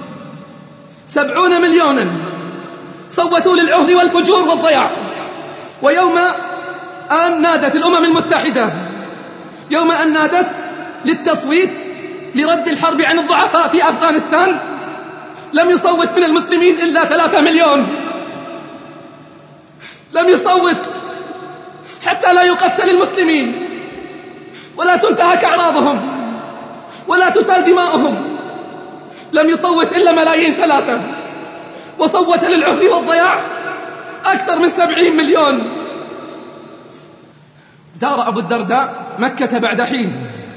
سبعون مليونا صوتوا للعهر والفجور والضياع. ويوم أن نادت الأمم المتحدة يوم أن نادت للتصويت لرد الحرب عن الضعفاء في أفغانستان لم يصوت من المسلمين إلا ثلاثة مليون. لم يصوت حتى لا يقتل المسلمين ولا تنتهك أعراضهم ولا تسال دماؤهم. لم يصوت إلا ملايين ثلاثة، وصوت للعهر والضياع أكثر من سبعين مليون. دار أبو الدرداء مكة بعد حين،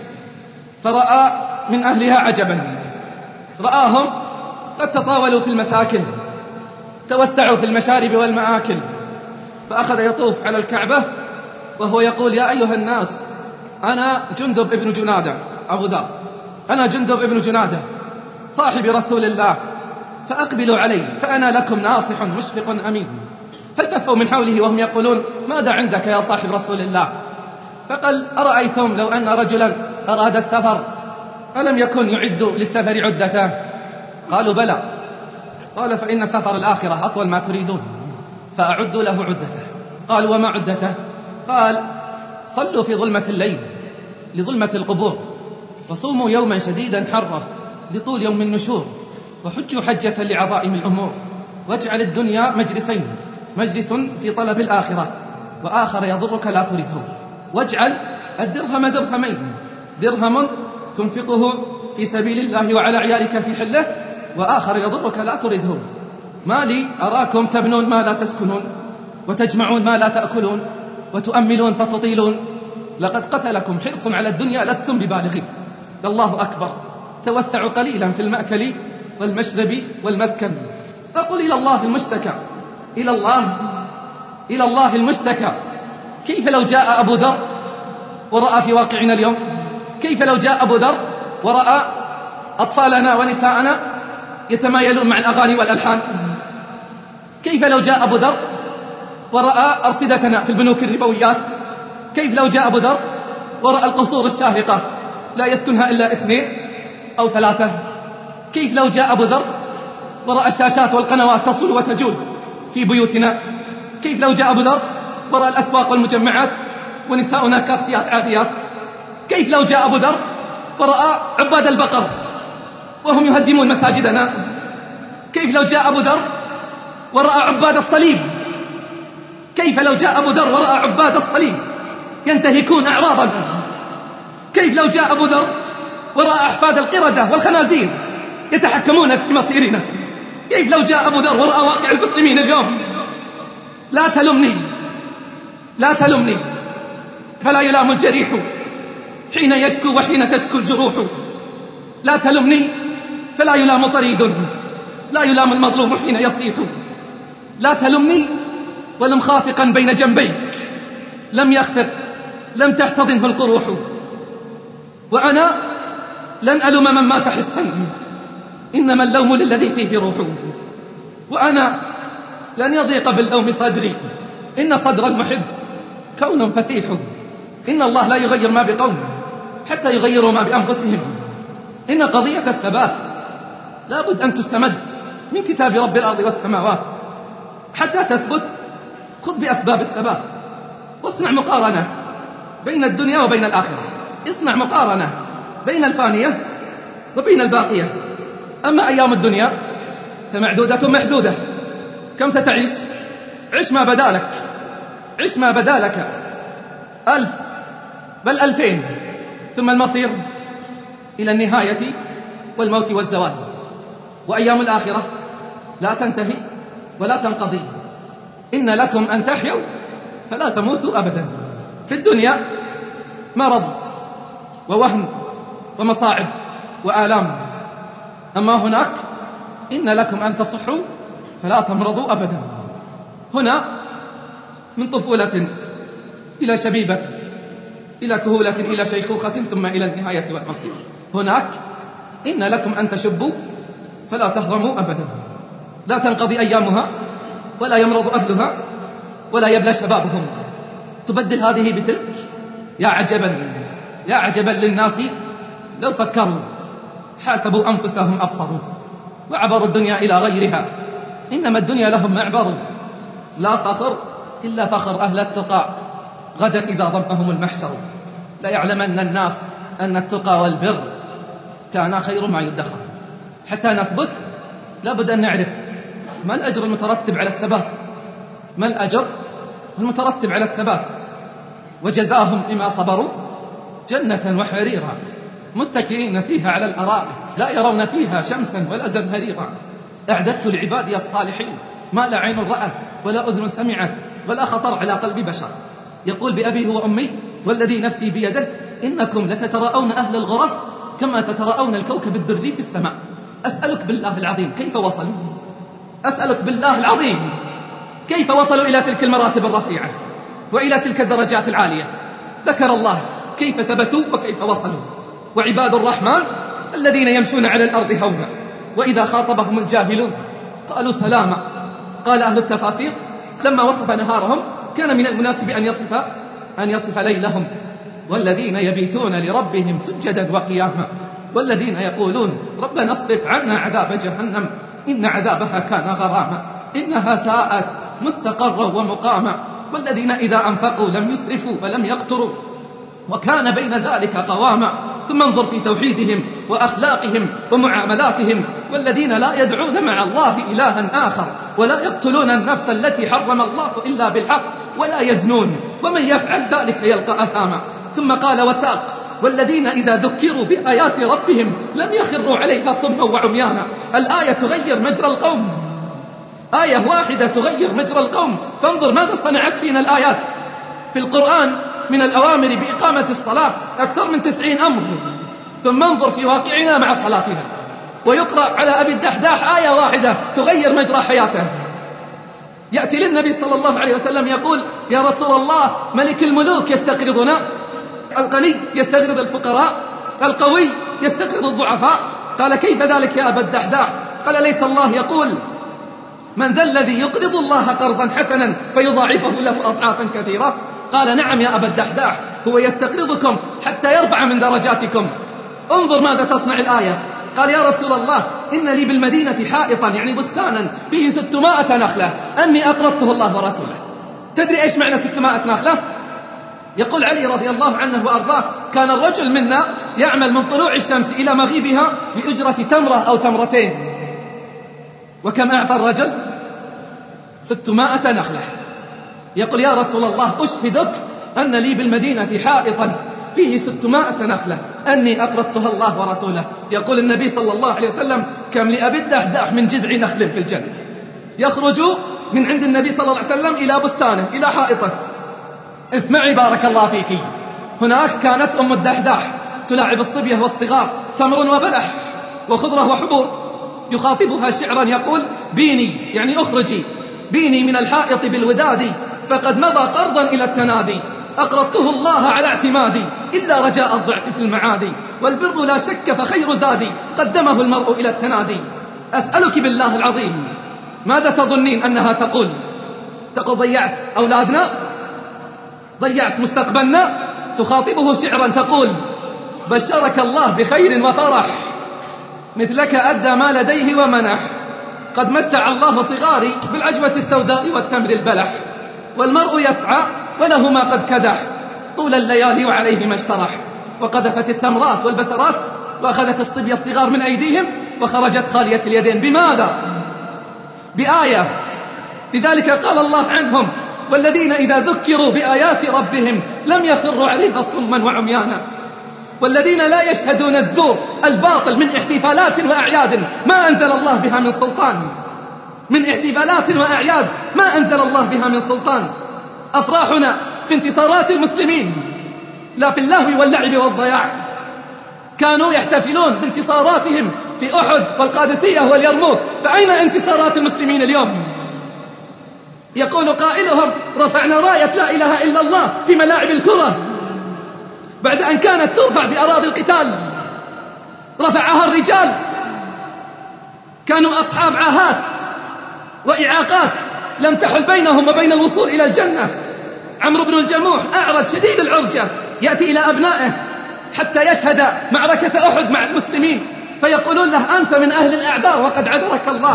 فرأى من أهلها عجبا، رآهم قد تطاولوا في المساكن، توسعوا في المشارب والمآكل، فأخذ يطوف على الكعبة وهو يقول: يا أيها الناس، أنا جندب ابن جنادة، أبو ذر، أنا جندب ابن جنادة صاحب رسول الله، فأقبلوا علي فأنا لكم ناصح مشفق أمين. فالتفوا من حوله وهم يقولون: ماذا عندك يا صاحب رسول الله؟ فقال: أرأيتم لو أن رجلا أراد السفر ألم يكن يعد للسفر عدته؟ قالوا: بلى. قال: فإن سفر الآخرة أطول ما تريدون، فأعد له عدته. قال: وما عدته؟ قال: صلوا في ظلمة الليل لظلمة القبور، وصوموا يوما شديدا حره لطول يوم النشور، وحجوا حجة لعظائم الأمور، واجعل الدنيا مجلسين، مجلس في طلب الآخرة وآخر يضرك لا تريده، واجعل الدرهم درهمين، درهم تنفقه في سبيل الله وعلى عيالك في حله، وآخر يضرك لا تريده. ما لي أراكم تبنون ما لا تسكنون، وتجمعون ما لا تأكلون، وتؤملون فتطيلون، لقد قتلكم حرص على الدنيا لستم ببالغين. الله أكبر. توسعوا قليلا في المأكل والمشرب والمسكن. فقل: إلى الله المشتكى، إلى الله إلى الله المشتكى. كيف لو جاء أبو ذر ورأى في واقعنا اليوم؟ كيف لو جاء أبو ذر ورأى أطفالنا ونساءنا يتمايلون مع الأغاني والألحان؟ كيف لو جاء أبو ذر ورأى أرصدتنا في البنوك الربويات؟ كيف لو جاء أبو ذر ورأى القصور الشاهقة لا يسكنها إلا اثنين أو ثلاثة؟ كيف لو جاء أبو ذر ورأى الشاشات والقنوات تصل وتجول في بيوتنا؟ كيف لو جاء أبو ذر ورأى الأسواق والمجمعات ونساؤنا كاسيات عاريات؟ كيف لو جاء أبو ذر ورأى عباد البقر وهم يهدمون مساجدنا؟ كيف لو جاء أبو ذر ورأى عباد الصليب؟ كيف لو جاء أبو ذر ورأى عباد الصليب ينتهكون أعراضنا؟ كيف لو جاء أبو ذر ورأى أحفاد القردة والخنازير يتحكمون في مصيرنا؟ كيف لو جاء أبو ذر ورأى واقع المسلمين اليوم؟ لا تلمني، لا تلمني، فلا يلام الجريح حين يشكو وحين تشكو الجروح. لا تلمني فلا يلام طريد، لا يلام المظلوم حين يصيح. لا تلمني ولم خافقا بين جنبيك لم يخفق، لم تحتضنه القروح. وأنا لن ألوم من مات حسا، إنما اللوم للذي فيه روح. وأنا لن يضيق باللوم صدري، إن صدر المحب كون فسيح. إن الله لا يغير ما بقوم حتى يغيروا ما بأنفسهم. إن قضية الثبات لابد أن تستمد من كتاب رب الأرض والسماوات حتى تثبت. خذ بأسباب الثبات واصنع مقارنة بين الدنيا وبين الآخرة. اصنع مقارنة بين الفانية وبين الباقية. أما أيام الدنيا فمعدودة محدودة. كم ستعيش؟ عش ما بدالك، عش ما بدالك، ألف بل ألفين، ثم المصير إلى النهاية والموت والزوال. وأيام الآخرة لا تنتهي ولا تنقضي. إن لكم أن تحيوا فلا تموتوا أبدا. في الدنيا مرض ووهن ومصاعب وآلام، أما هناك إن لكم أن تصحوا فلا تمرضوا أبدا. هنا من طفولة إلى شبيبة إلى كهولة إلى شيخوخة ثم إلى النهاية والمصير. هناك إن لكم أن تشبوا فلا تهرموا أبدا. لا تنقضي أيامها ولا يمرض أهلها ولا يبلى شبابهم. تبدل هذه بتلك. يا عجبا، يا عجبا للناس لو فكروا، حاسبوا أنفسهم أبصروا، وعبروا الدنيا إلى غيرها. إنما الدنيا لهم معبر. لا فخر إلا فخر أهل التقى، غدا إذا ضمهم المحشر. لا يعلمن الناس أن التقى والبر كان خير ما يدخر. حتى نثبت لابد أن نعرف ما الأجر المترتب على الثبات، ما الأجر المترتب على الثبات. وجزاهم بما صبروا جنة وحريرا متكئين فيها على الأرائك لا يرون فيها شمسا ولا زمهريرا أعددت لعبادي الصالحين ما لا عين رأت ولا أذن سمعت ولا خطر على قلب بشر. يقول بأبي وأمي والذي نفسي بيده إنكم لتتراءون أهل الغرف كما تتراءون الكوكب الدري في السماء. أسألك بالله العظيم كيف وصلوا؟ أسألك بالله العظيم كيف وصلوا إلى تلك المراتب الرفيعة وإلى تلك الدرجات العالية؟ ذكر الله كيف ثبتوا وكيف وصلوا. وعباد الرحمن الذين يمشون على الأرض هونا وإذا خاطبهم الجاهلون قالوا سلاما. قال أهل التفاسير لما وصف نهارهم كان من المناسب أن يصف أن يصف ليلهم والذين يبيتون لربهم سجدا وقياما والذين يقولون ربنا اصرف عنا عذاب جهنم إن عذابها كان غراما إنها ساءت مستقرا ومقاما والذين إذا أنفقوا لم يسرفوا ولم يقتروا وكان بين ذلك قواما. ثم انظر في توحيدهم وأخلاقهم ومعاملاتهم والذين لا يدعون مع الله إلها آخر ولا يقتلون النفس التي حرم الله إلا بالحق ولا يزنون ومن يفعل ذلك يلقى أثاما. ثم قال وساق والذين إذا ذكروا بآيات ربهم لم يخروا عليها صما وعميانا. الآية تغير مجرى القوم، آية واحدة تغير مجرى القوم. فانظر ماذا صنعت فينا الآيات في القرآن من الأوامر بإقامة الصلاة أكثر من تسعين أمر. ثم انظر في واقعنا مع صلاتنا ويقرأ على أبي الدحداح آية واحدة تغير مجرى حياته. يأتي للنبي صلى الله عليه وسلم يقول يا رسول الله ملك الملوك يستقرضنا، الغني يستقرض الفقراء، القوي يستقرض الضعفاء. قال كيف ذلك يا أبا الدحداح؟ قال ليس الله يقول من ذا الذي يقرض الله قرضا حسنا فيضاعفه له أضعافا كثيرة؟ قال نعم يا أبا الدحداح هو يستقرضكم حتى يرفع من درجاتكم. انظر ماذا تصنع الآية. قال يا رسول الله إن لي بالمدينة حائطا يعني بستانا فيه ستمائة نخلة أني أقرضته الله ورسوله. تدري إيش معنى ستمائة نخلة؟ يقول علي رضي الله عنه وأرضاه كان الرجل منا يعمل من طلوع الشمس إلى مغيبها بأجرة تمرة أو تمرتين. وكم أعطى الرجل؟ ستمائة نخلة. يقول يا رسول الله أشهدك أن لي بالمدينة حائطا فيه ستمائة نخلة أني أقرضتها الله ورسوله. يقول النبي صلى الله عليه وسلم كم لأبي الدحداح من جذع نخل في الجنة. يخرج من عند النبي صلى الله عليه وسلم إلى بستانه إلى حائطه. اسمعي بارك الله فيك، هناك كانت أم الدحداح تلاعب الصبية والصغار تمر وبلح وخضرة وحبور. يخاطبها شعرا يقول بيني يعني أخرجي بيني من الحائط بالوداد فقد مضى قرضا إلى التنادي أقرضته الله على اعتمادي إلا رجاء الضعف في المعادي والبر لا شك فخير زادي قدمه المرء إلى التنادي. أسألك بالله العظيم ماذا تظنين أنها تقول؟ تقول ضيعت أولادنا، ضيعت مستقبلنا. تخاطبه شعرا تقول بشرك الله بخير وفرح مثلك أدى ما لديه ومنح قد متع الله صغاري بالعجوة السوداء والتمر البلح والمرء يسعى وله ما قد كدح طول الليالي وعليه ما اشترح. وقذفت التمرات والبسرات وأخذت الصبية الصغار من أيديهم وخرجت خالية اليدين. بماذا؟ بآية. لذلك قال الله عنهم والذين إذا ذكروا بآيات ربهم لم يخروا عليها صما وعميانا والذين لا يشهدون الزور الباطل من احتفالات وأعياد ما أنزل الله بها من سلطان، من احتفالات وأعياد ما أنزل الله بها من سلطان. أفراحنا في انتصارات المسلمين لا في اللهو واللعب والضياع. كانوا يحتفلون بانتصاراتهم في أحد والقادسية واليرموك، فأين انتصارات المسلمين اليوم؟ يقول قائلهم رفعنا راية لا إله إلا الله في ملاعب الكرة بعد أن كانت ترفع في أراضي القتال. رفعها الرجال كانوا أصحاب عاهات وإعاقات لم تحل بينهم وبين الوصول إلى الجنة. عمرو بن الجموح أعرج شديد العرجة يأتي إلى أبنائه حتى يشهد معركة أحد مع المسلمين فيقولون له أنت من أهل الأعذار وقد عذرك الله،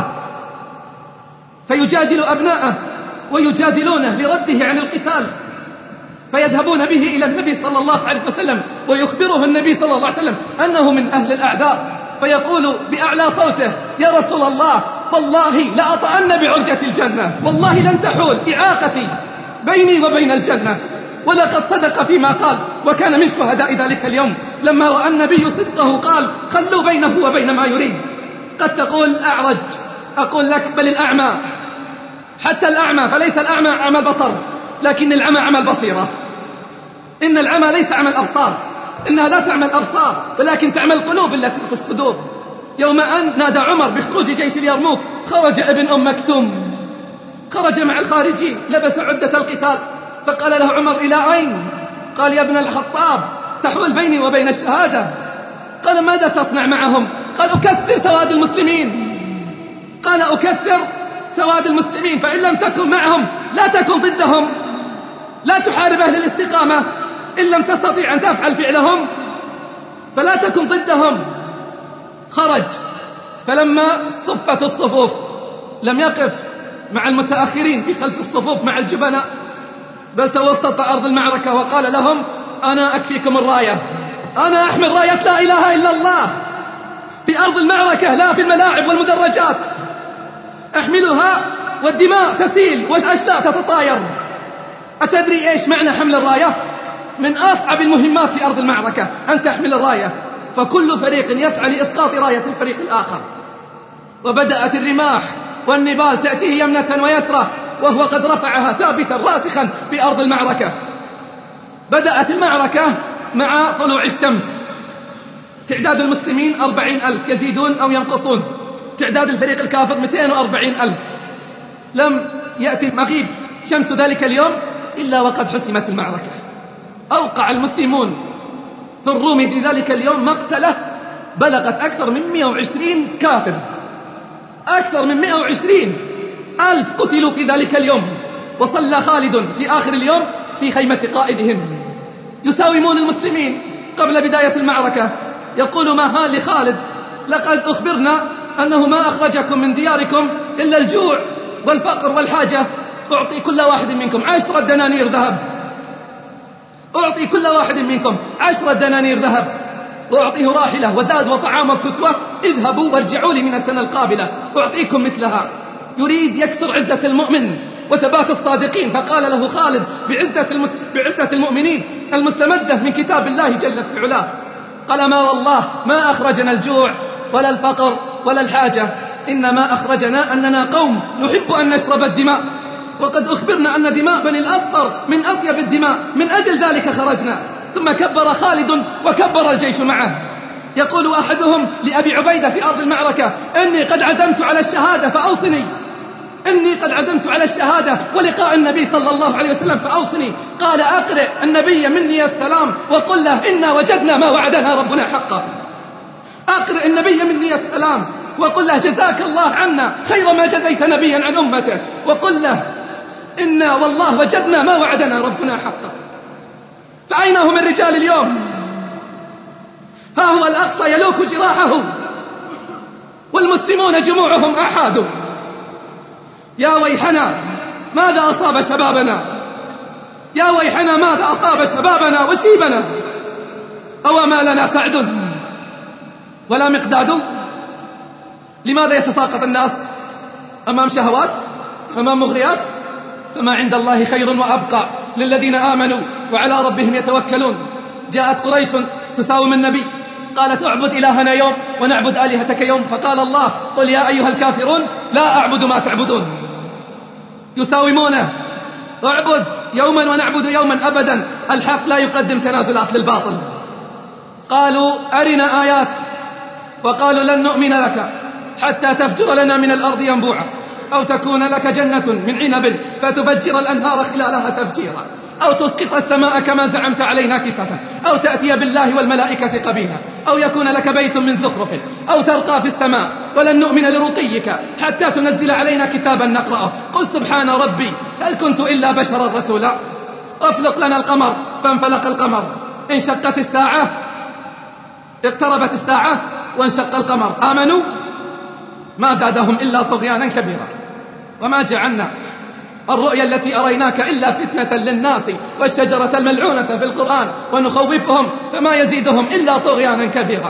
فيجادل أبنائه ويجادلونه لرده عن القتال فيذهبون به إلى النبي صلى الله عليه وسلم ويخبره النبي صلى الله عليه وسلم أنه من أهل الأعذار، فيقول بأعلى صوته: يا رسول الله، والله لأطأن بعرجة الجنة، والله لن تحول إعاقتي بيني وبين الجنة. ولقد صدق فيما قال، وكان من شهداء ذلك اليوم لما رأى النبي صدقه قال: خلوا بينه وبين ما يريد. قد تقول أعرج، أقول لك بل الأعمى، حتى الأعمى، فليس الأعمى عمى البصر، لكن العمى عمى البصيرة. إن العمى ليس عمى الأبصار، إنها لا تعمى الأبصار ولكن تعمى القلوب التي في الصدور. يوم أن نادى عمر بخروج جيش اليرموك خرج ابن أم مكتوم، خرج مع الخارجين، لبس عدة القتال، فقال له عمر: إلى أين؟ قال: يا ابن الخطاب، تحول بيني وبين الشهادة. قال: ماذا تصنع معهم؟ قال: أكثر سواد المسلمين. قال: أكثر سواد المسلمين، فإن لم تكن معهم لا تكن ضدهم، لا تحارب أهل الاستقامة، إن لم تستطيع أن تفعل فعلهم فلا تكن ضدهم. خرج، فلما صفت الصفوف لم يقف مع المتأخرين في خلف الصفوف مع الجبناء، بل توسط أرض المعركة وقال لهم: أنا أكفيكم الراية، أنا أحمل راية لا إله إلا الله في أرض المعركة، لا في الملاعب والمدرجات، أحملها والدماء تسيل والأشلاء تتطاير. أتدري إيش معنى حمل الراية؟ من أصعب المهمات في أرض المعركة أن تحمل الراية، فكل فريق يسعى لإسقاط راية الفريق الآخر. وبدأت الرماح والنبال تأتيه يمنة ويسرى وهو قد رفعها ثابتا راسخا في أرض المعركة. بدأت المعركة مع طلوع الشمس، تعداد المسلمين أربعين ألف، يزيدون أو ينقصون، تعداد الفريق الكافر مئتين وأربعين ألف. لم يأتي مغيب شمس ذلك اليوم إلا وقد حسمت المعركة. أوقع المسلمون في الروم في ذلك اليوم مقتله بلغت أكثر من مئة وعشرين كافر، أكثر من مئة وعشرين ألف قتلوا في ذلك اليوم. وصلى خالد في آخر اليوم في خيمة قائدهم. يساومون المسلمين قبل بداية المعركة، يقول ماهان لخالد: لقد أخبرنا أنه ما أخرجكم من دياركم إلا الجوع والفقر والحاجة، أعطي كل واحد منكم عشرة دنانير ذهب، أعطي كل واحد منكم عشرة دنانير ذهب، وأعطيه راحلة وزاد وطعام وكسوة، اذهبوا وارجعوا لي من السنة القابلة أعطيكم مثلها. يريد يكسر عزة المؤمن وثبات الصادقين، فقال له خالد بعزة, المس... بعزة المؤمنين المستمدة من كتاب الله جل في علاه، قال: ما والله ما أخرجنا الجوع ولا الفقر ولا الحاجة، إنما أخرجنا أننا قوم نحب أن نشرب الدماء، وقد أخبرنا أن دماء بني الأصفر من أطيب الدماء، من أجل ذلك خرجنا. ثم كبر خالد وكبر الجيش معه. يقول أحدهم لأبي عبيدة في أرض المعركة: إني قد عزمت على الشهادة فأوصني، إني قد عزمت على الشهادة ولقاء النبي صلى الله عليه وسلم فأوصني. قال: أقرئ النبي مني السلام وقل له: إنا وجدنا ما وعدنا ربنا حقا. أقرئ النبي مني السلام وقل له: جزاك الله عنا خير ما جزيت نبيا عن أمته، وقل له: إنا والله وجدنا ما وعدنا ربنا حقا. فأين هم الرجال اليوم؟ ها هو الأقصى يلوك جراحه والمسلمون جموعهم أحادوا. يا ويحنا ماذا أصاب شبابنا، يا ويحنا ماذا أصاب شبابنا وشيبنا. أو ما لنا سعد ولا مقداد؟ لماذا يتساقط الناس أمام شهوات، أمام مغريات؟ فما عند الله خير وأبقى للذين آمنوا وعلى ربهم يتوكلون. جاءت قريش تساوم النبي، قالت: اعبد إلهنا يوم ونعبد آلهتك يوم، فقال الله: قل يا أيها الكافرون لا أعبد ما تعبدون. يساومونه: اعبد يوما ونعبد يوما أبدا، الحق لا يقدم تنازلات للباطل. قالوا: أرنا آيات، وقالوا: لن نؤمن لك حتى تفجر لنا من الأرض ينبوعا، أو تكون لك جنة من عنب فتفجر الأنهار خلالها تفجيرا، أو تسقط السماء كما زعمت علينا كسفا، أو تأتي بالله والملائكة قبيلا، أو يكون لك بيت من زخرف، أو ترقى في السماء، ولن نؤمن لرقيك حتى تنزل علينا كتابا نقرأه. قل سبحان ربي هل كنت إلا بشرا رسولا. أفلق لنا القمر فانفلق القمر، انشقت الساعة، اقتربت الساعة وانشق القمر. آمنوا ما زادهم إلا طغيانا كبيرا. وما جعلنا الرؤيا التي أريناك إلا فتنة للناس والشجرة الملعونة في القرآن ونخوفهم فما يزيدهم إلا طغيانا كبيرا.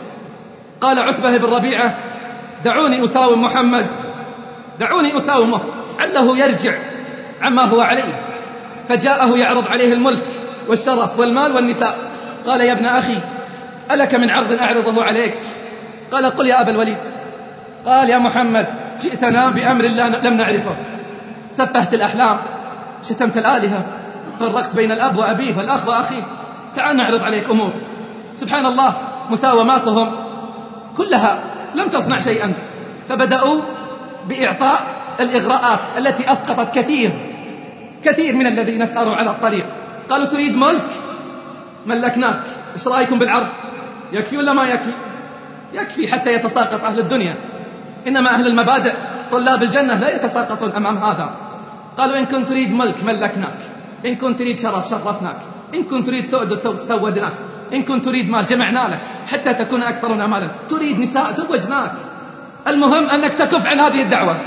قال عتبة بن ربيعة دعوني أساوم محمد، دعوني أساومه عله يرجع عما هو عليه. فجاءه يعرض عليه الملك والشرف والمال والنساء. قال يا ابن أخي ألك من عرض أعرضه عليك؟ قال قل يا أبا الوليد. قال يا محمد جئتنا بأمر لم نعرفه، سفهت الأحلام، شتمت الآلهة، فرقت بين الأب وأبيه والأخ وأخيه، تعال نعرض عليك أمور. سبحان الله مساوماتهم كلها لم تصنع شيئا، فبدأوا بإعطاء الإغراءات التي أسقطت كثير كثير من الذين ساروا على الطريق. قالوا تريد ملك؟ ملكناك، إيش رأيكم بالعرض؟ يكفي ولا ما يكفي؟ يكفي حتى يتساقط أهل الدنيا، إنما أهل المبادئ طلاب الجنة لا يتساقطون أمام هذا. قالوا إن كنت تريد ملك ملكناك، إن كنت تريد شرف شرفناك، إن كنت تريد سؤدد سودناك، إن كنت تريد مال جمعنا لك حتى تكون أكثرنا مالا، تريد نساء زوجناك. المهم أنك تكف عن هذه الدعوة،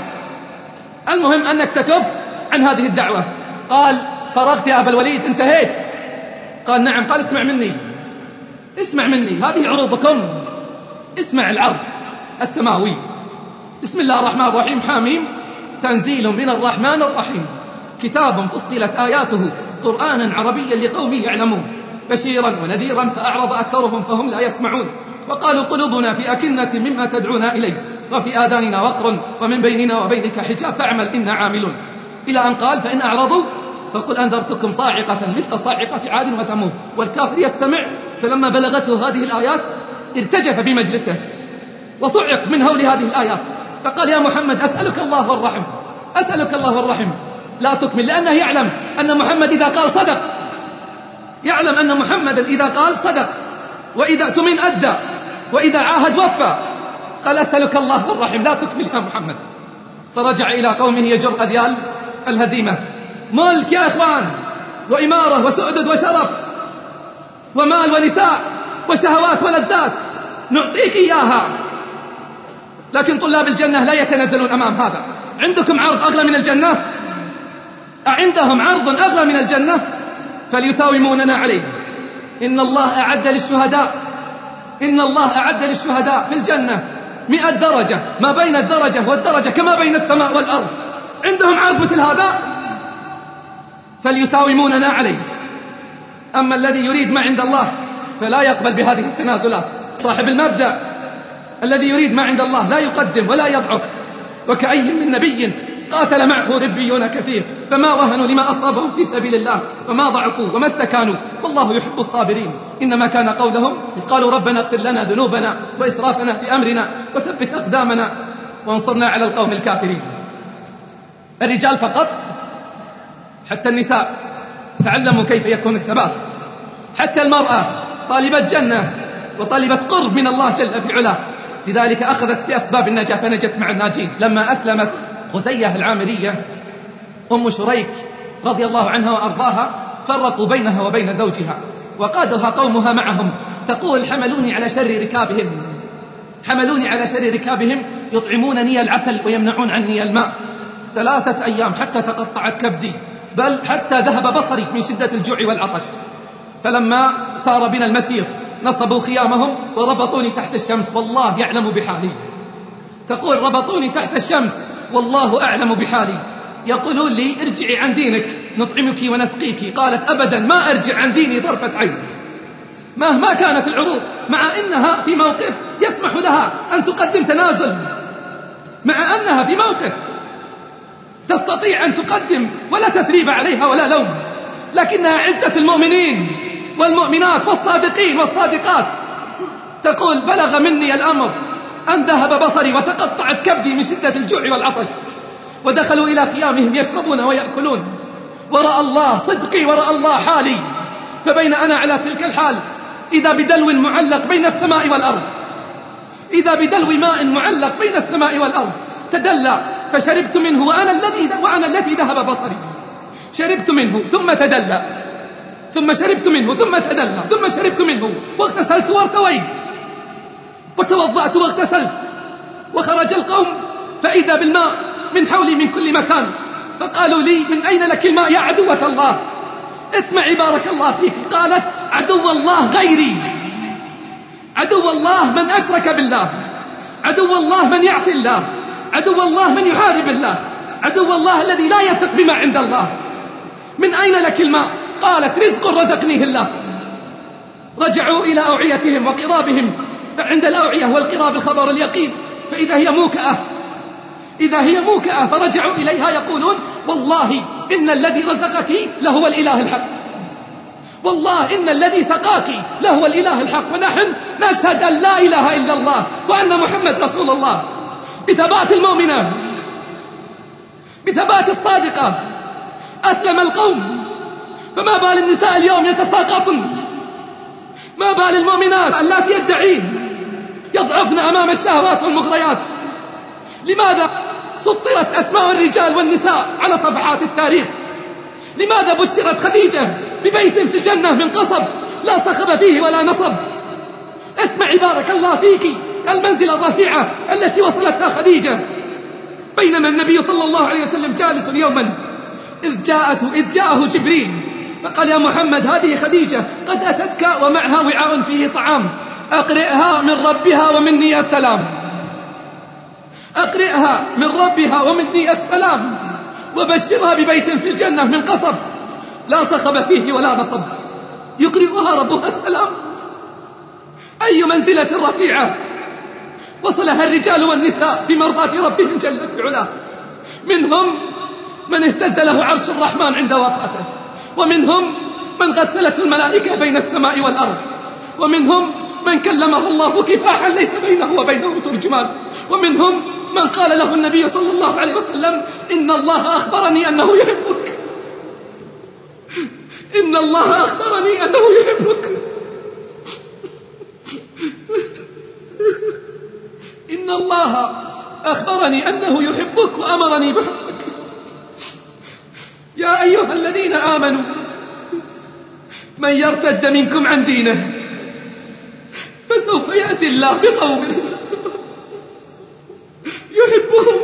المهم أنك تكف عن هذه الدعوة. قال فرغت يا أبا الوليد، انتهيت؟ قال نعم. قال اسمع مني، اسمع مني، هذه عروضكم، اسمع العرض السماوي. بسم الله الرحمن الرحيم. حاميم تنزيل من الرحمن الرحيم، كتاب فصلت آياته قرآنا عربيا لقوم يعلمون، بشيرا ونذيرا فأعرض أكثرهم فهم لا يسمعون. وقالوا قلوبنا في أكنة مما تدعونا إليه وفي آذاننا وقر ومن بيننا وبينك حجاب فاعمل إنا عاملون، إلى أن قال فإن أعرضوا فقل أنذرتكم صاعقة مثل صاعقة عاد وثمود. والكافر يستمع، فلما بلغته هذه الآيات ارتجف في مجلسه وصعق من هول هذه الآيات، فقال يا محمد أسألك الله والرحم، أسألك الله والرحم، لا تكمل، لأنه يعلم أن محمد إذا قال صدق، يعلم أن محمد إذا قال صدق، وإذا اؤتمن أدى، وإذا عاهد وفى. قال أسألك الله والرحم، لا تكمل يا محمد. فرجع إلى قومه يجر أذيال الهزيمة. ملك يا إخوان، وإمارة وسؤدد وشرف ومال ونساء وشهوات ولذات نعطيك إياها، لكن طلاب الجنة لا يتنازلون أمام هذا. عندكم عرض أغلى من الجنة؟ أعندهم عرض أغلى من الجنة؟ فليساوموننا عليه. إن الله أعد للشهداء، إن الله أعد للشهداء في الجنة مئة درجة، ما بين الدرجة والدرجة كما بين السماء والأرض. عندهم عرض مثل هذا؟ فليساوموننا عليه. أما الذي يريد ما عند الله فلا يقبل بهذه التنازلات. صاحب المبدأ الذي يريد ما عند الله لا يقدم ولا يضعف. وكأي من نبي قاتل معه ربيون كثير فما وهنوا لما أصابهم في سبيل الله وما ضعفوا وما استكانوا والله يحب الصابرين. إنما كان قولهم قالوا ربنا اغفر لنا ذنوبنا وإسرافنا في أمرنا وثبت أقدامنا وانصرنا على القوم الكافرين. الرجال فقط؟ حتى النساء تعلموا كيف يكون الثبات. حتى المرأة طالبة جنة وطالبة قرب من الله جل في علاه، لذلك أخذت بأسباب النجاة فنجت مع الناجين. لما أسلمت غزية العامرية أم شريك رضي الله عنها وأرضاها فرقوا بينها وبين زوجها وقادها قومها معهم. تقول حملوني على شر ركابهم، حملوني على شر ركابهم يطعمونني العسل ويمنعون عني الماء ثلاثة أيام حتى تقطعت كبدي، بل حتى ذهب بصري من شدة الجوع والعطش. فلما صار بنا المسير نصبوا خيامهم وربطوني تحت الشمس والله يعلم بحالي. تقول ربطوني تحت الشمس والله أعلم بحالي. يقولون لي ارجعي عن دينك نطعمك ونسقيك، قالت أبدا ما أرجع عن ديني طرفة عين مهما كانت العروض، مع أنها في موقف يسمح لها أن تقدم تنازل، مع أنها في موقف تستطيع أن تقدم ولا تثريب عليها ولا لوم، لكنها عزة المؤمنين والمؤمنات والصادقين والصادقات. تقول بلغ مني الأمر أن ذهب بصري وتقطعت كبدي من شدة الجوع والعطش، ودخلوا إلى خيامهم يشربون ويأكلون، ورأى الله صدقي ورأى الله حالي. فبين أنا على تلك الحال إذا بدلو معلق بين السماء والأرض، إذا بدلو ماء معلق بين السماء والأرض تدلى فشربت منه وأنا الذي وأنا الذي ذهب بصري. شربت منه ثم تدلى، ثم شربت منه ثم تدلى، ثم شربت منه واغتسلت وارتويت وتوضأت واغتسلت. وخرج القوم فإذا بالماء من حولي من كل مكان، فقالوا لي: من أين لك الماء يا عدوة الله؟ اسمعي بارك الله فيك. قالت: عدو الله غيري، عدو الله من أشرك بالله، عدو الله من يعصي الله، عدو الله من يحارب الله، عدو الله الذي لا يثق بما عند الله. من أين لك الماء؟ قالت: رزق رزقنيه الله. رجعوا إلى أوعيتهم وقرابهم، فعند الأوعية والقراب الخبر اليقين، فإذا هي موكأة، إذا هي موكأة، فرجعوا إليها يقولون: والله إن الذي رزقك لهو الإله الحق، والله إن الذي سقاك لهو الإله الحق، ونحن نشهد أن لا إله إلا الله وأن محمد رسول الله. بثبات المؤمنة، بثبات الصادقة، أسلم القوم. فما بال النساء اليوم يتساقطن؟ ما بال المؤمنات اللاتي يدعين يضعفن أمام الشهوات والمغريات؟ لماذا سطرت أسماء الرجال والنساء على صفحات التاريخ؟ لماذا بشرت خديجة ببيت في الجنة من قصب لا صخب فيه ولا نصب؟ اسمعي بارك الله فيك المنزلة الرفيعة التي وصلتها خديجة. بينما النبي صلى الله عليه وسلم جالس يوما إذ جاءته إذ جاءه جبريل فقال: يا محمد، هذه خديجة قد أتتك ومعها وعاء فيه طعام، أقرئها من ربها ومني السلام، أقرئها من ربها ومني السلام، وبشرها ببيت في الجنة من قصب لا صخب فيه ولا نصب، يقرئها ربها السلام. أي منزلة رفيعة وصلها الرجال والنساء في مرضاة ربهم جل في علاه. منهم من اهتز له عرش الرحمن عند وفاته، ومنهم من غسلته الملائكة بين السماء والأرض، ومنهم من كلمه الله كفاحا ليس بينه وبينه ترجمان، ومنهم من قال له النبي صلى الله عليه وسلم: إن الله أخبرني أنه يحبك، إن الله أخبرني أنه يحبك، إن الله أخبرني أنه يحبك وأمرني بحبك. يا أيها الذين آمنوا من يرتد منكم عن دينه فسوف يأتي الله بقوم يحبهم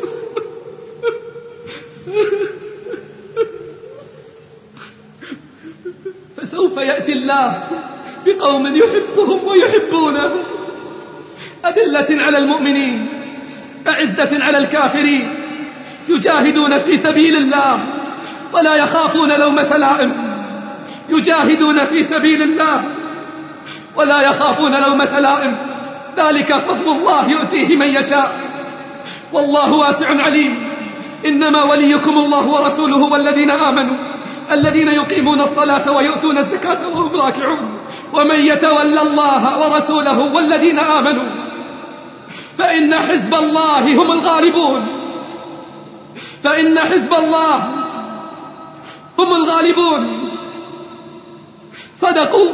فسوف يأتي الله بقوم يحبهم ويحبونه، أذلة على المؤمنين أعزة على الكافرين، يجاهدون في سبيل الله ولا يخافون لومة لائم، يجاهدون في سبيل الله ولا يخافون لومة لائم. ذلك فضل الله يؤتيه من يشاء، والله واسع عليم. إنما وليكم الله ورسوله والذين آمنوا الذين يقيمون الصلاة ويؤتون الزكاة وهم راكعون. ومن يتولى الله ورسوله والذين آمنوا فإن حزب الله هم الغالبون، فإن حزب الله هم الغالبون. صدقوا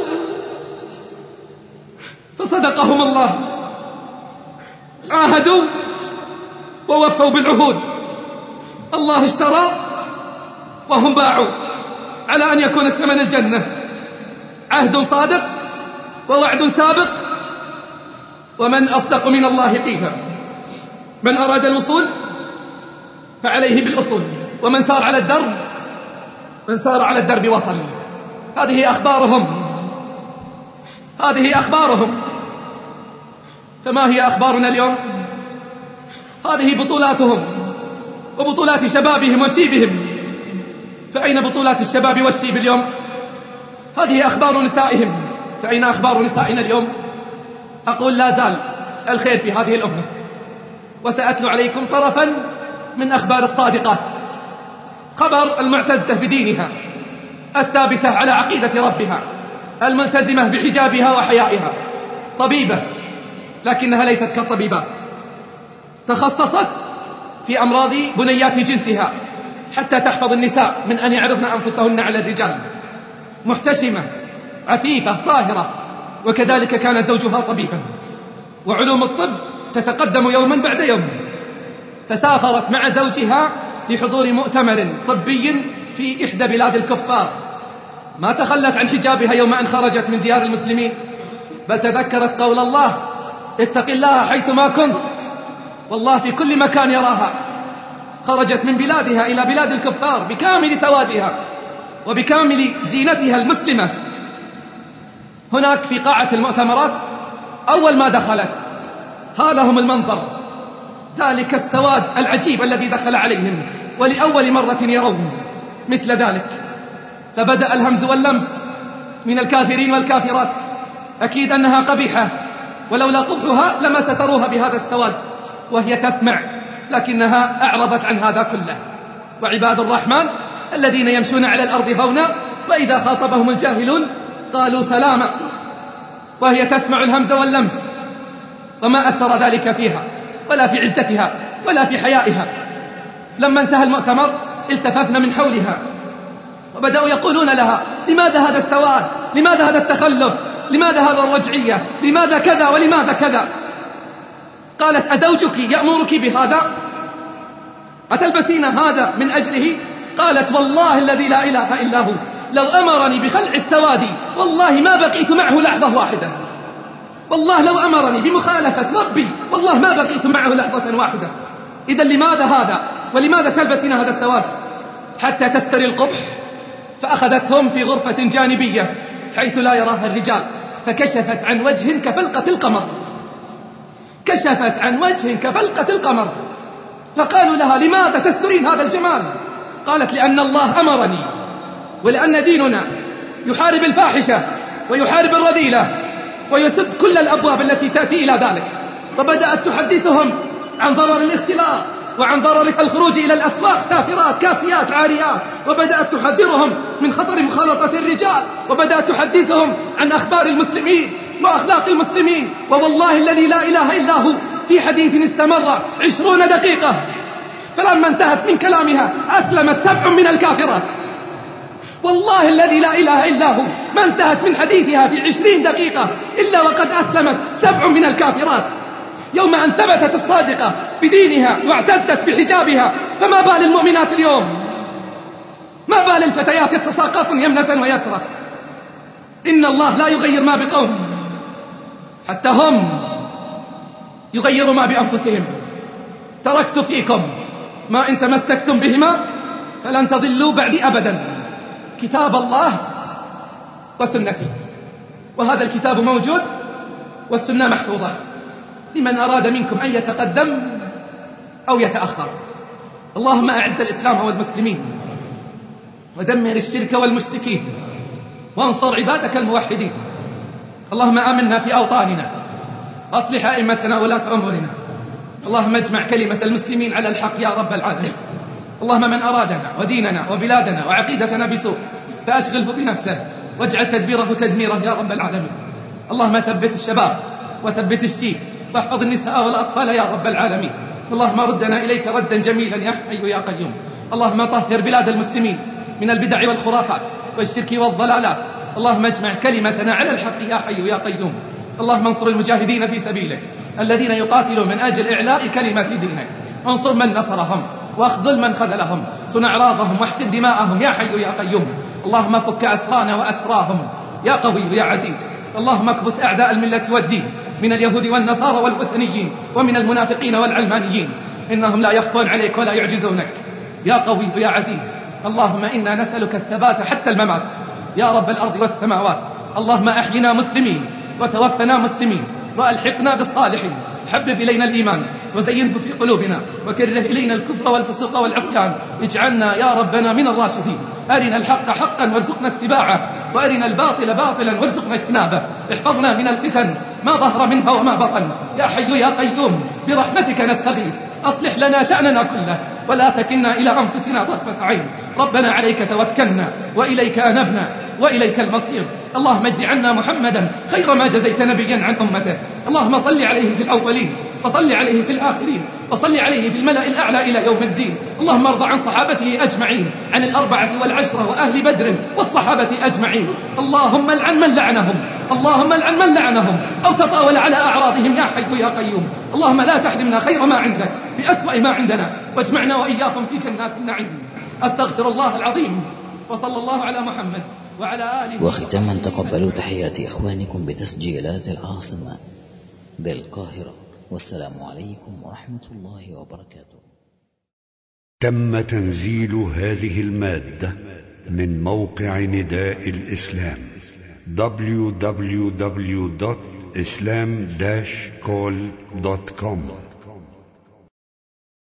فصدقهم الله، عاهدوا ووفوا بالعهود. الله اشترى وهم باعوا على أن يكون الثمن الجنة. عهد صادق ووعد سابق، ومن أصدق من الله قيلا. من أراد الوصول فعليه بالأصول، ومن سار على الدرب من سار على الدرب وصل. هذه أخبارهم، هذه أخبارهم. فما هي أخبارنا اليوم؟ هذه بطولاتهم وبطولات شبابهم وشيبهم. فأين بطولات الشباب والشيب اليوم؟ هذه أخبار نسائهم. فأين أخبار نسائنا اليوم؟ أقول لا زال الخير في هذه الأمة، وسأتلو عليكم طرفا من أخبار الصادقات. خبر المعتزة بدينها، الثابتة على عقيدة ربها، الملتزمة بحجابها وحيائها، طبيبة لكنها ليست كالطبيبات، تخصصت في أمراض بنيات جنسها حتى تحفظ النساء من أن يعرضن أنفسهن على الرجال، محتشمة عفيفة طاهرة، وكذلك كان زوجها طبيبا. وعلوم الطب تتقدم يوما بعد يوم، فسافرت مع زوجها لحضور مؤتمر طبي في إحدى بلاد الكفار. ما تخلت عن حجابها يوم أن خرجت من ديار المسلمين، بل تذكرت قول الله: اتق الله حيثما كنت، والله في كل مكان يراها. خرجت من بلادها إلى بلاد الكفار بكامل سوادها وبكامل زينتها المسلمة. هناك في قاعة المؤتمرات أول ما دخلت هالهم المنظر، ذلك السواد العجيب الذي دخل عليهم ولأول مرة يرون مثل ذلك. فبدأ الهمز واللمس من الكافرين والكافرات، أكيد أنها قبيحة، ولولا قبحها لما ستروها بهذا السواد وهي تسمع، لكنها أعرضت عن هذا كله. وعباد الرحمن الذين يمشون على الأرض هونا وإذا خاطبهم الجاهلون قالوا سلاما، وهي تسمع الهمز واللمس، وما أثر ذلك فيها ولا في عزتها ولا في حيائها. لما انتهى المؤتمر التففنا من حولها وبدأوا يقولون لها: لماذا هذا السواد؟ لماذا هذا التخلف؟ لماذا هذا الرجعية؟ لماذا كذا ولماذا كذا؟ قالت: أزوجك يأمرك بهذا؟ أتلبسين هذا من أجله؟ قالت: والله الذي لا إله إلا هو لو أمرني بخلع السواد والله ما بقيت معه لحظة واحدة، والله لو أمرني بمخالفة ربي والله ما بقيت معه لحظة واحدة. إذا لماذا هذا؟ ولماذا تلبسين هذا السواد؟ حتى تستري القبح. فأخذتهم في غرفة جانبية حيث لا يراها الرجال، فكشفت عن وجه كفلقة القمر، كشفت عن وجه كفلقة القمر. فقالوا لها: لماذا تسترين هذا الجمال؟ قالت: لأن الله أمرني، ولأن ديننا يحارب الفاحشة ويحارب الرذيلة ويسد كل الأبواب التي تأتي إلى ذلك. فبدأت تحدثهم عن ضرر الاختلاط وعن ضرر الخروج إلى الأسواق سافرات كاسيات عاريات، وبدأت تحذرهم من خطر مخالطة الرجال، وبدأت تحدثهم عن أخبار المسلمين وأخلاق المسلمين. ووالله الذي لا إله إلا هو في حديث استمر عشرون دقيقة، فلما انتهت من كلامها أسلمت سبع من الكافرات. والله الذي لا إله إلا هو ما انتهت من حديثها في عشرين دقيقة إلا وقد أسلمت سبع من الكافرات. يوم أن ثبتت الصادقة بدينها واعتزت بحجابها، فما بال المؤمنات اليوم؟ ما بال الفتيات يتساقطن يمنة ويسرى؟ إن الله لا يغير ما بقوم حتى هم يغيروا ما بأنفسهم. تركت فيكم ما إن تمسكتم بهما فلن تضلوا بعدي أبدا، كتاب الله وسنتي. وهذا الكتاب موجود والسنة محفوظة لمن أراد منكم أن يتقدم أو يتأخر. اللهم أعز الإسلام والمسلمين ودمر الشرك والمشركين وانصر عبادك الموحدين. اللهم آمنا في أوطاننا وأصلح أئمتنا ولاة أمورنا. اللهم اجمع كلمة المسلمين على الحق يا رب العالمين. اللهم من أرادنا وديننا وبلادنا وعقيدتنا بسوء فأشغله بنفسه واجعل تدبيره تدميره يا رب العالمين. اللهم ثبت الشباب وثبت الشيب واحفظ النساء والأطفال يا رب العالمين. اللهم ردنا إليك ردا جميلا يا حي يا قيوم. اللهم طهر بلاد المسلمين من البدع والخرافات والشرك والضلالات. اللهم اجمع كلمتنا على الحق يا حي يا قيوم. اللهم انصر المجاهدين في سبيلك الذين يقاتلون من أجل إعلاء كلمة دينك، وانصر من نصرهم واخذل من خذلهم، صن أعراضهم واحقن دماءهم يا حي يا قيوم. اللهم فك أسرانا وأسراهم يا قوي يا عزيز. اللهم اكبت أعداء الملة والدين من اليهود والنصارى والوثنيين ومن المنافقين والعلمانيين، إنهم لا يخفون عليك ولا يعجزونك يا قوي يا عزيز. اللهم إنا نسألك الثبات حتى الممات يا رب الأرض والسماوات. اللهم أحينا مسلمين وتوفنا مسلمين وألحقنا بالصالحين. حبب إلينا الإيمان وزينه في قلوبنا وكره إلينا الكفر والفسوق والعصيان. اجعلنا يا ربنا من الراشدين. أرنا الحق حقا وارزقنا اتباعه، وأرنا الباطل باطلا وارزقنا اجتنابه. احفظنا من الفتن ما ظهر منها وما بطن يا حي يا قيوم، برحمتك نستغيث. أصلح لنا شأننا كله ولا تكلنا إلى أنفسنا طرفة عين. ربنا عليك توكلنا وإليك أنبنا وإليك المصير. اللهم اجز عنا محمدا خير ما جزيت نبيا عن أمته. اللهم صل عليه في الأولين وصل عليه في الآخرين وصل عليه في الملأ الأعلى إلى يوم الدين. اللهم ارض عن صحابته أجمعين، عن الأربعة والعشرة وأهل بدر والصحابة أجمعين. اللهم العن من لعنهم، اللهم العن من لعنهم أو تطاول على أعراضهم يا حي يا قيوم. اللهم لا تحرمنا خير ما عندك بأسوأ ما عندنا، واجمعنا وإياكم في جنات النعيم. أستغفر الله العظيم، وصلى الله على محمد وعلى آله. وختاما تقبلوا تحيات إخوانكم بتسجيلات العاصمة بالقاهرة، والسلام عليكم ورحمة الله وبركاته. تم تنزيل هذه المادة من موقع نداء الإسلام دبليو دبليو دبليو دوت islam dash call دوت كوم.